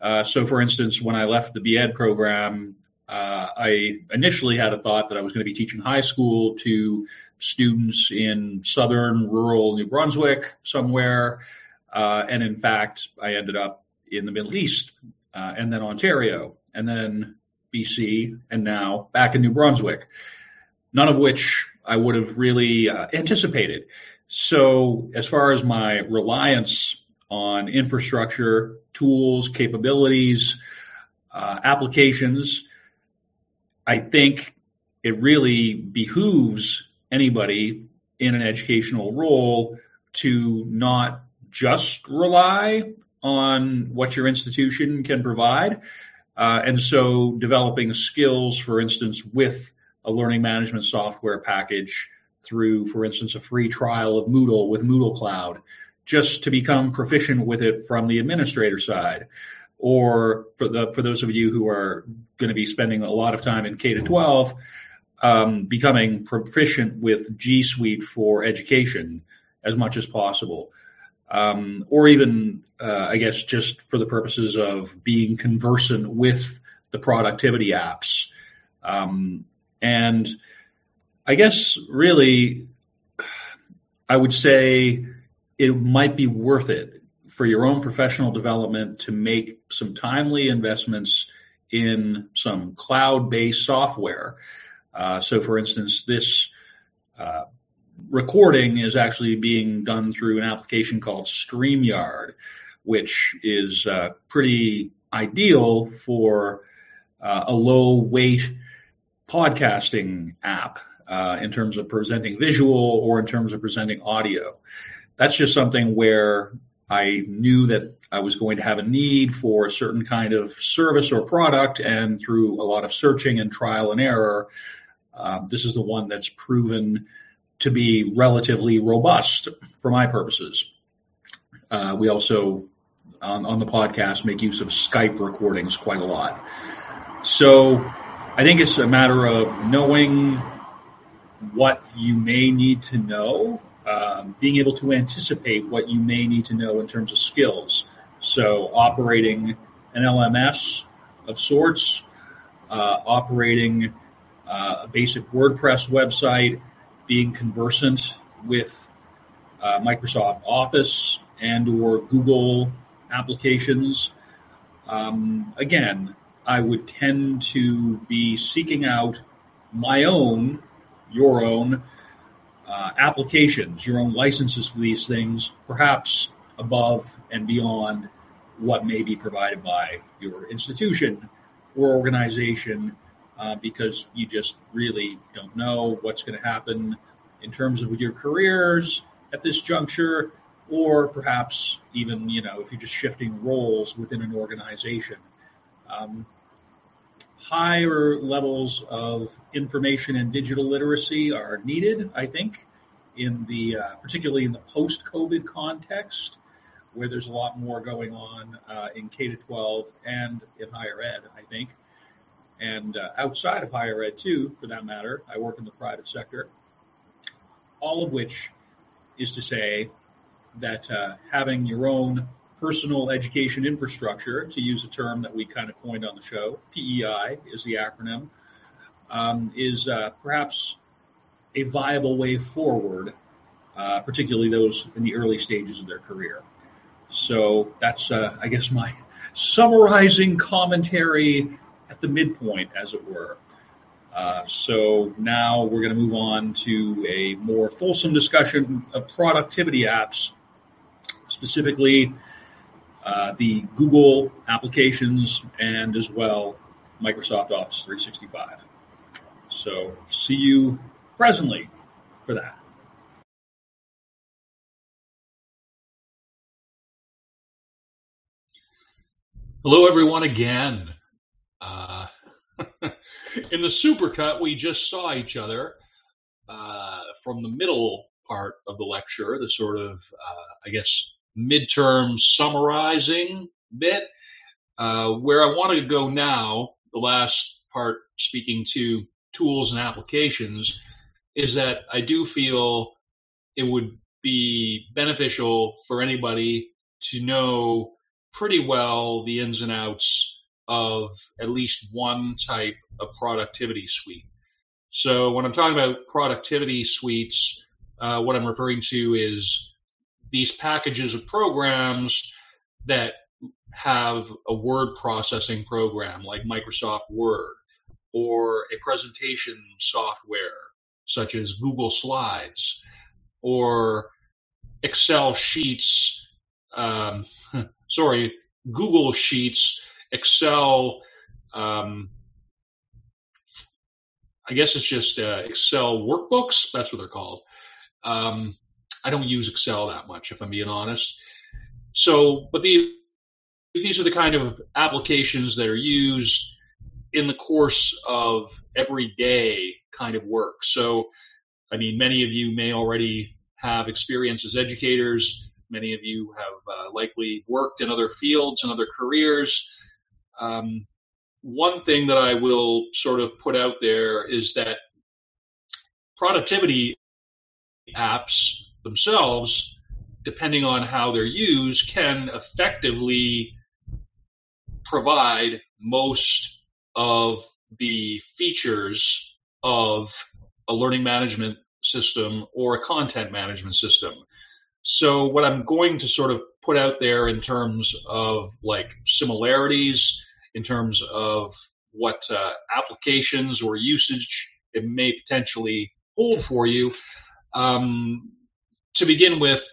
So, for instance, when I left the BEd program, I initially had a thought that I was going to be teaching high school to students in southern rural New Brunswick somewhere. And in fact, I ended up in the Middle East, and then Ontario, and then BC, and now back in New Brunswick, none of which I would have really anticipated. So as far as my reliance on infrastructure, tools, capabilities, applications, I think it really behooves anybody in an educational role to not just rely on what your institution can provide. And so developing skills, for instance, with a learning management software package through, for instance, a free trial of Moodle with Moodle Cloud, just to become proficient with it from the administrator side. Or for those of you who are going to be spending a lot of time in K-12, becoming proficient with G Suite for education as much as possible. Or even, I guess, just for the purposes of being conversant with the productivity apps. And I guess really, I would say it might be worth it for your own professional development to make some timely investments in some cloud-based software. So, for instance, this recording is actually being done through an application called StreamYard, which is pretty ideal for a low-weight podcasting app in terms of presenting visual or in terms of presenting audio. That's just something where I knew that I was going to have a need for a certain kind of service or product, and through a lot of searching and trial and error, this is the one that's proven to be relatively robust for my purposes. We also, on the podcast, make use of Skype recordings quite a lot. So I think it's a matter of knowing what you may need to know, being able to anticipate what you may need to know in terms of skills. So operating an LMS of sorts, operating a basic WordPress website, being conversant with Microsoft Office and or Google applications. Again, I would tend to be seeking out your own applications, your own licenses for these things, perhaps above and beyond what may be provided by your institution or organization, because you just really don't know what's going to happen in terms of your careers at this juncture, or perhaps even, if you're just shifting roles within an organization. Higher levels of information and digital literacy are needed, I think, particularly in the post-COVID context, where there's a lot more going on in K-12 and in higher ed, I think. And outside of higher ed, too, for that matter. I work in the private sector. All of which is to say that having your own personal education infrastructure, to use a term that we kind of coined on the show, PEI is the acronym, is perhaps a viable way forward, particularly those in the early stages of their career. So that's, I guess, my summarizing commentary at the midpoint, as it were. So now we're going to move on to a more fulsome discussion of productivity apps, specifically the Google applications and as well Microsoft Office 365. So see you presently for that. Hello, everyone, again. In the supercut, we just saw each other from the middle part of the lecture, the sort of, midterm summarizing bit. Where I want to go now, the last part speaking to tools and applications, is that I do feel it would be beneficial for anybody to know pretty well the ins and outs of at least one type of productivity suite. So when I'm talking about productivity suites, what I'm referring to is these packages of programs that have a word processing program like Microsoft Word, or a presentation software such as Google Slides, or Excel Sheets, Google Sheets, Excel, I guess it's just Excel workbooks. That's what they're called. I don't use Excel that much, if I'm being honest. So, but these are the kind of applications that are used in the course of everyday kind of work. So, I mean, many of you may already have experience as educators. Many of you have likely worked in other fields and other careers. One thing that I will sort of put out there is that productivity apps themselves, depending on how they're used, can effectively provide most of the features of a learning management system or a content management system. So what I'm going to sort of put out there in terms of like similarities, in terms of what applications or usage it may potentially hold for you. To begin with,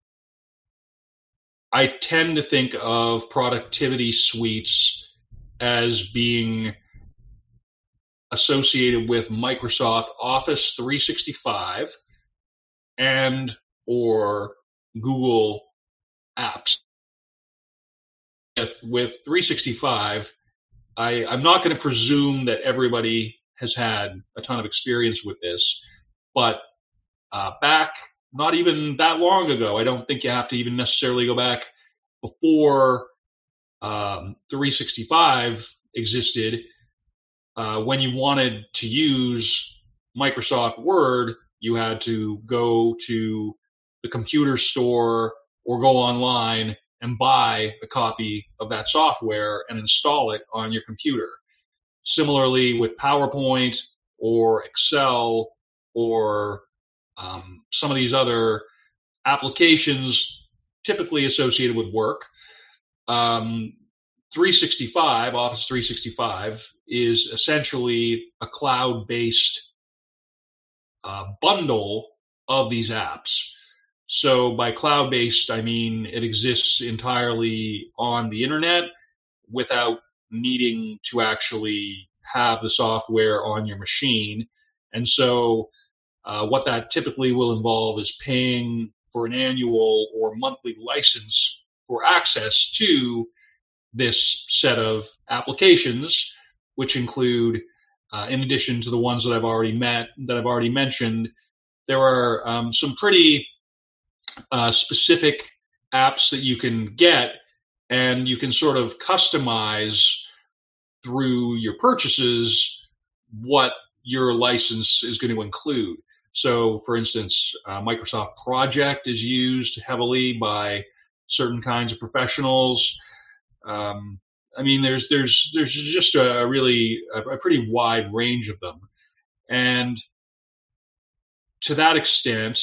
I tend to think of productivity suites as being associated with Microsoft Office 365 and or Google Apps. With 365, I'm not going to presume that everybody has had a ton of experience with this, but back not even that long ago, I don't think you have to even necessarily go back before 365 existed. When you wanted to use Microsoft Word, you had to go to the computer store or go online and buy a copy of that software and install it on your computer. Similarly with PowerPoint or Excel or some of these other applications typically associated with work, 365, Office 365, is essentially a cloud-based bundle of these apps. So by cloud-based, I mean it exists entirely on the internet without needing to actually have the software on your machine. And so what that typically will involve is paying for an annual or monthly license for access to this set of applications, which include, in addition to the ones that I've already mentioned, there are some pretty specific apps that you can get, and you can sort of customize through your purchases what your license is going to include. So, for instance, Microsoft Project is used heavily by certain kinds of professionals. I mean, there's just a pretty wide range of them, and to that extent,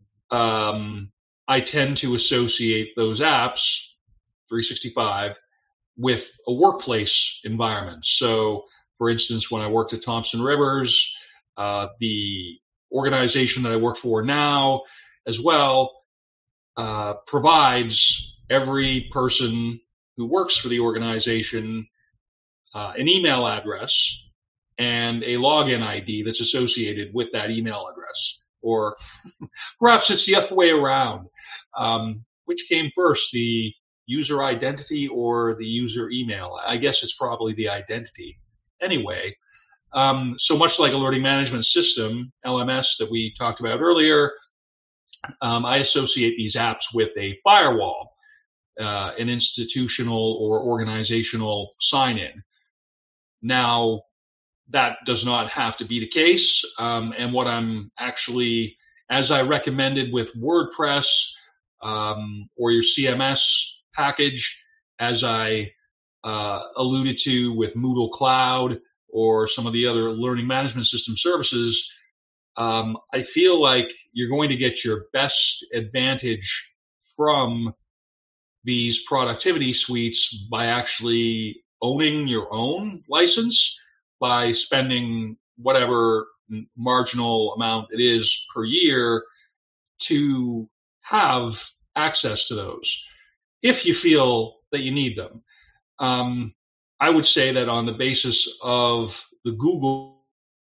I tend to associate those apps, 365, with a workplace environment. So, for instance, when I worked at Thompson Rivers, the organization that I work for now as well provides every person who works for the organization an email address and a login ID that's associated with that email address. Or perhaps it's the other way around. Which came first, the user identity or the user email? I guess it's probably the identity. Anyway, so much like a learning management system, LMS, that we talked about earlier, I associate these apps with a firewall, an institutional or organizational sign-in. Now, that does not have to be the case. And what I'm actually, as I recommended with WordPress or your CMS package, as I alluded to with Moodle Cloud or some of the other learning management system services, I feel like you're going to get your best advantage from these productivity suites by actually owning your own license, by spending whatever marginal amount it is per year to have access to those if you feel that you need them. I would say that on the basis of the Google,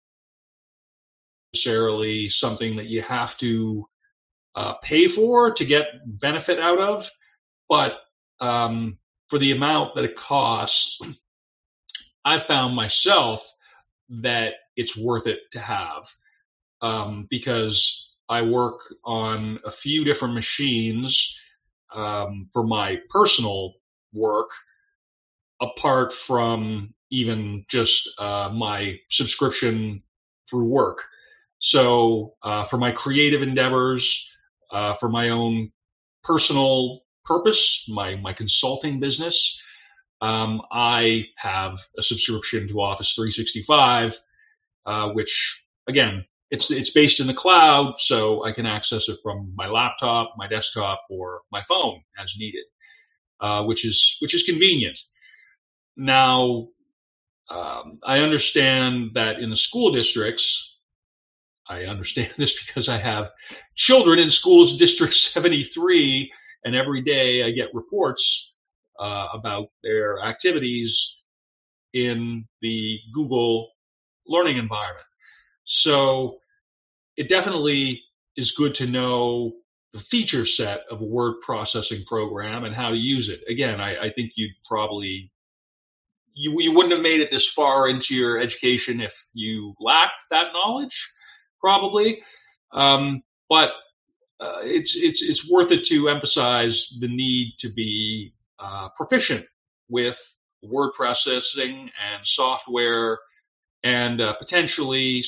necessarily something that you have to pay for to get benefit out of, but for the amount that it costs, I found myself that it's worth it to have, because I work on a few different machines for my personal work, apart from even just my subscription through work. So for my creative endeavors, for my own personal purpose, my consulting business, I have a subscription to Office 365, which, again, it's based in the cloud, so I can access it from my laptop, my desktop, or my phone as needed, which is convenient. Now, I understand that in the school districts, I understand this because I have children in schools District 73, and every day I get reports about their activities in the Google learning environment. So it definitely is good to know the feature set of a word processing program and how to use it. Again, I think you'd probably you wouldn't have made it this far into your education if you lacked that knowledge, probably. But it's worth it to emphasize the need to be proficient with word processing and software, and potentially,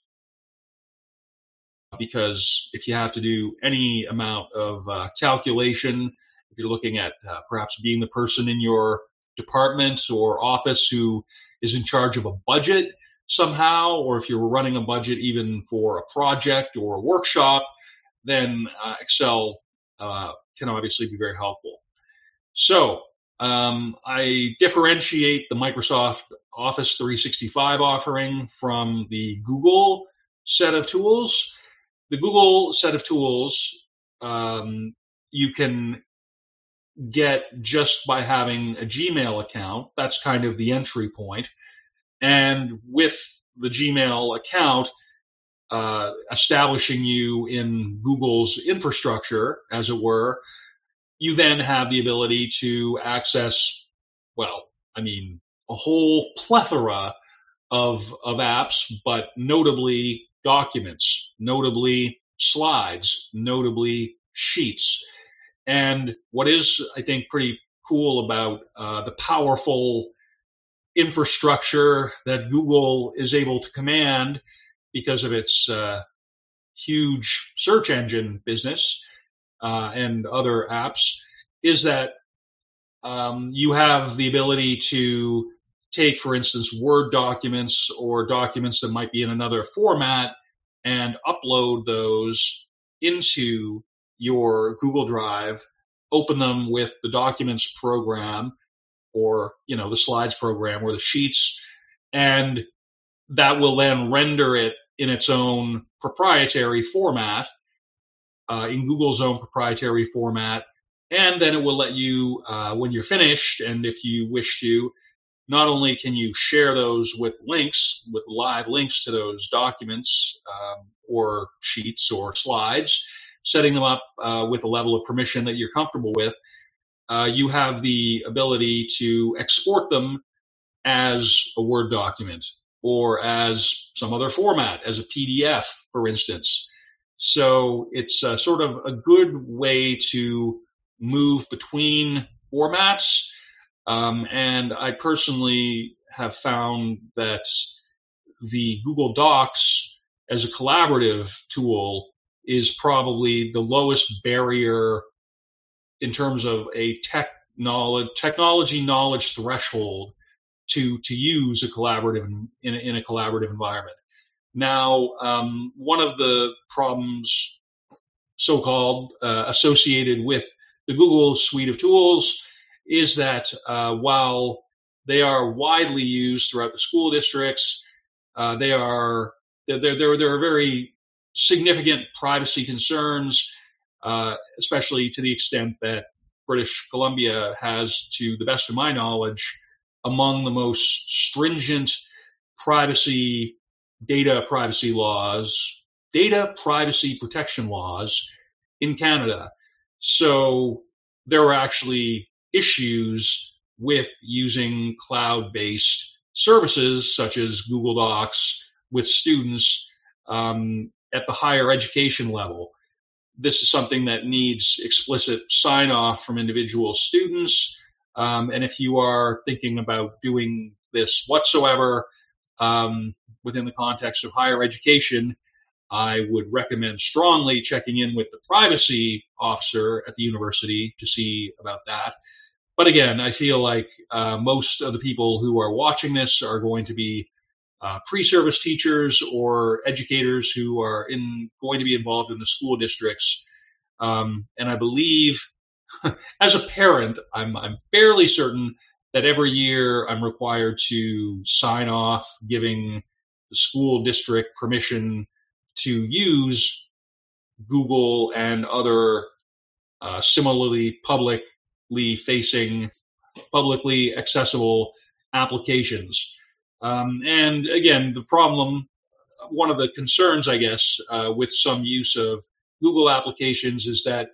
because if you have to do any amount of calculation, if you're looking at perhaps being the person in your department or office who is in charge of a budget somehow, or if you're running a budget even for a project or a workshop, then Excel can obviously be very helpful. So I differentiate the Microsoft Office 365 offering from the Google set of tools. The Google set of tools you can get just by having a Gmail account. That's kind of the entry point. And with the Gmail account, establishing you in Google's infrastructure, as it were, you then have the ability to access, a whole plethora of apps, but notably documents, notably slides, notably sheets. And what is, I think, pretty cool about the powerful infrastructure that Google is able to command because of its huge search engine business and other apps, is that you have the ability to take, for instance, Word documents or documents that might be in another format and upload those into your Google Drive, open them with the Documents program or, the Slides program or the Sheets, and that will then render it in its own proprietary format, in Google's own proprietary format. And then it will let you, when you're finished, and if you wish to, not only can you share those with links, with live links to those documents or sheets or slides, setting them up with a level of permission that you're comfortable with, you have the ability to export them as a Word document or as some other format, as a PDF, for instance. So it's sort of a good way to move between formats. And I personally have found that the Google Docs as a collaborative tool is probably the lowest barrier in terms of a tech technology knowledge threshold to use a collaborative in a collaborative environment. Now, one of the problems, so-called, associated with the Google suite of tools is that while they are widely used throughout the school districts, there are very significant privacy concerns, especially to the extent that British Columbia has, to the best of my knowledge, among the most stringent data privacy protection laws in Canada. So there are actually issues with using cloud-based services such as Google Docs with students at the higher education level. This is something that needs explicit sign-off from individual students. And if you are thinking about doing this whatsoever within the context of higher education, I would recommend strongly checking in with the privacy officer at the university to see about that. But again, I feel like most of the people who are watching this are going to be pre-service teachers or educators who are going to be involved in the school districts. And I believe, as a parent, I'm fairly certain that every year I'm required to sign off giving the school district permission to use Google and other similarly publicly accessible applications. And again, one of the concerns, I guess, with some use of Google applications is that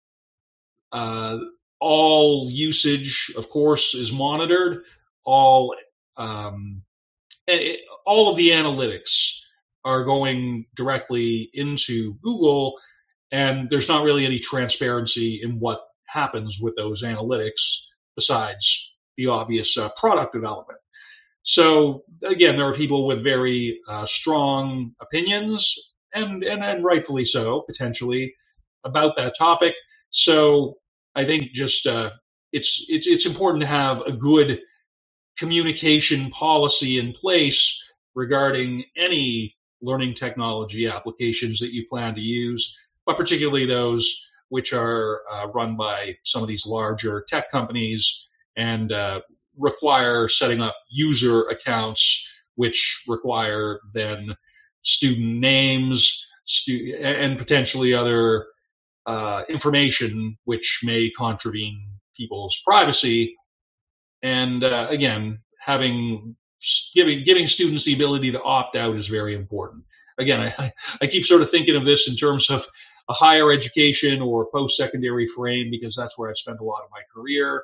all usage, of course, is monitored. All of the analytics are going directly into Google, and there's not really any transparency in what happens with those analytics besides the obvious product development. So again, there are people with very strong opinions, and rightfully so, potentially, about that topic. So I think just it's important to have a good communication policy in place regarding any learning technology applications that you plan to use, but particularly those which are run by some of these larger tech companies and require setting up user accounts, which require then student names and potentially other information which may contravene people's privacy. And again, giving students the ability to opt out is very important. Again, I keep sort of thinking of this in terms of a higher education or post-secondary frame, because that's where I've spent a lot of my career.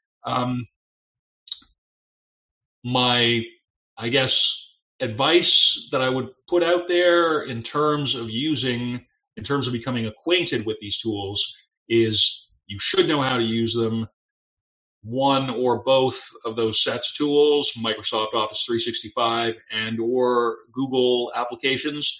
My, I guess, advice that I would put out there in terms of becoming acquainted with these tools is you should know how to use them. One or both of those sets of tools, Microsoft Office 365 and or Google applications,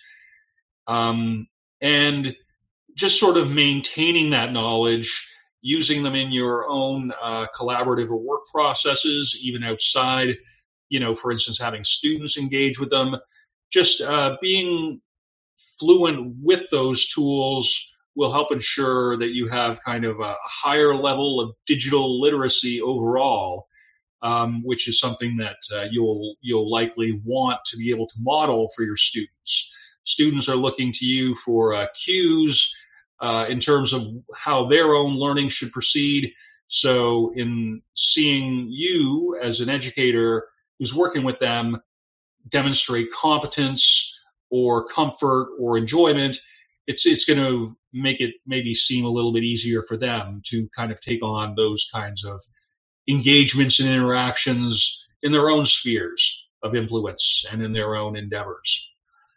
and just sort of maintaining that knowledge, using them in your own collaborative or work processes, even outside, for instance, having students engage with them. Just being fluent with those tools will help ensure that you have kind of a higher level of digital literacy overall, which is something that you'll likely want to be able to model for your students. Students are looking to you for cues in terms of how their own learning should proceed. So in seeing you as an educator who's working with them demonstrate competence or comfort or enjoyment, it's going to make it maybe seem a little bit easier for them to kind of take on those kinds of engagements and interactions in their own spheres of influence and in their own endeavors.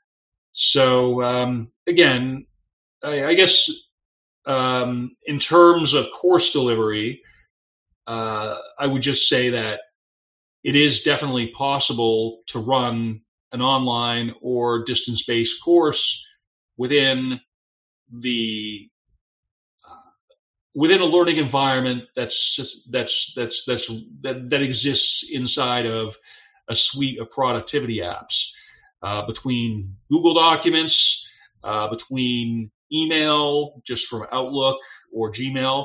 So again, I guess in terms of course delivery, I would just say that it is definitely possible to run an online or distance-based course within the within a learning environment that exists inside of a suite of productivity apps, between Google Documents, between email, just from Outlook or Gmail,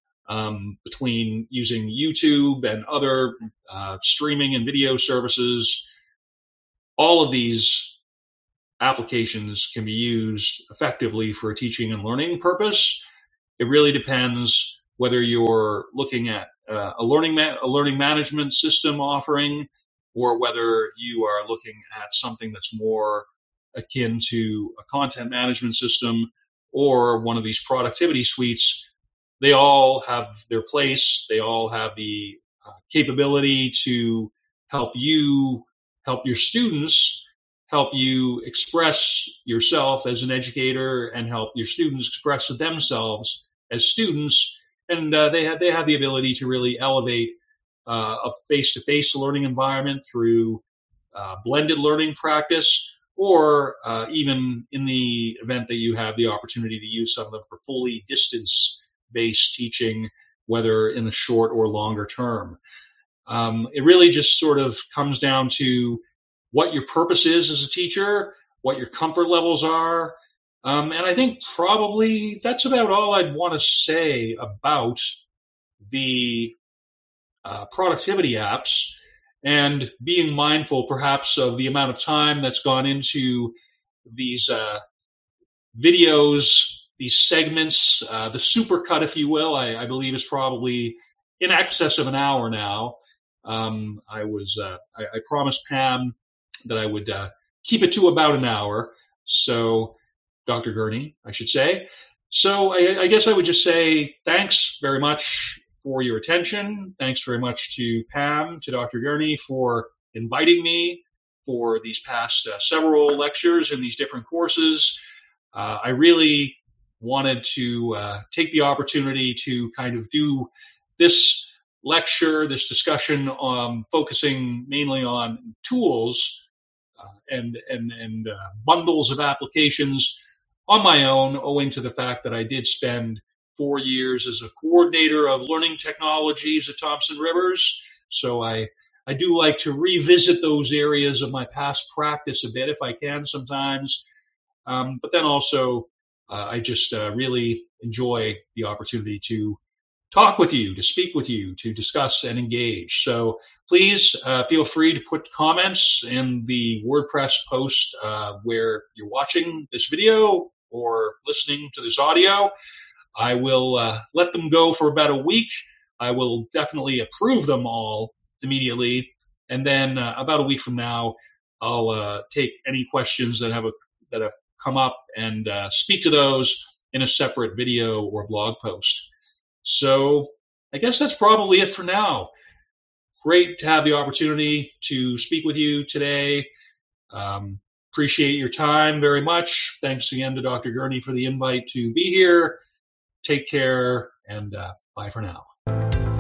between using YouTube and other streaming and video services. All of these applications can be used effectively for a teaching and learning purpose. It really depends whether you're looking at a learning management system offering, or whether you are looking at something that's more akin to a content management system or one of these productivity suites. They all have their place. They all have the capability to help you, help your students, help you express yourself as an educator, and help your students express themselves as students. And they have the ability to really elevate a face-to-face learning environment through blended learning practice, or even in the event that you have the opportunity to use some of them for fully distance-based teaching, whether in the short or longer term. It really just sort of comes down to what your purpose is as a teacher, what your comfort levels are. And I think probably that's about all I'd want to say about the productivity apps, and being mindful perhaps of the amount of time that's gone into these videos, these segments. The supercut, if you will, I believe is probably in excess of an hour now. I promised Pam that I would keep it to about an hour. So, Dr. Gurney, I should say. So I guess I would just say thanks very much for your attention. Thanks very much to Pam, to Dr. Gurney for inviting me for these past several lectures in these different courses. I really wanted to take the opportunity to kind of do this lecture, this discussion, focusing mainly on tools and bundles of applications on my own, owing to the fact that I did spend 4 years as a coordinator of learning technologies at Thompson Rivers. So I do like to revisit those areas of my past practice a bit if I can sometimes. But then also I just really enjoy the opportunity to talk with you, to speak with you, to discuss and engage. So please feel free to put comments in the WordPress post where you're watching this video or listening to this audio. I will let them go for about a week. I will definitely approve them all immediately. And then about a week from now, I'll take any questions that have come up and speak to those in a separate video or blog post. So I guess that's probably it for now. Great to have the opportunity to speak with you today. Appreciate your time very much. Thanks again to Dr. Gurney for the invite to be here. Take care, and bye for now.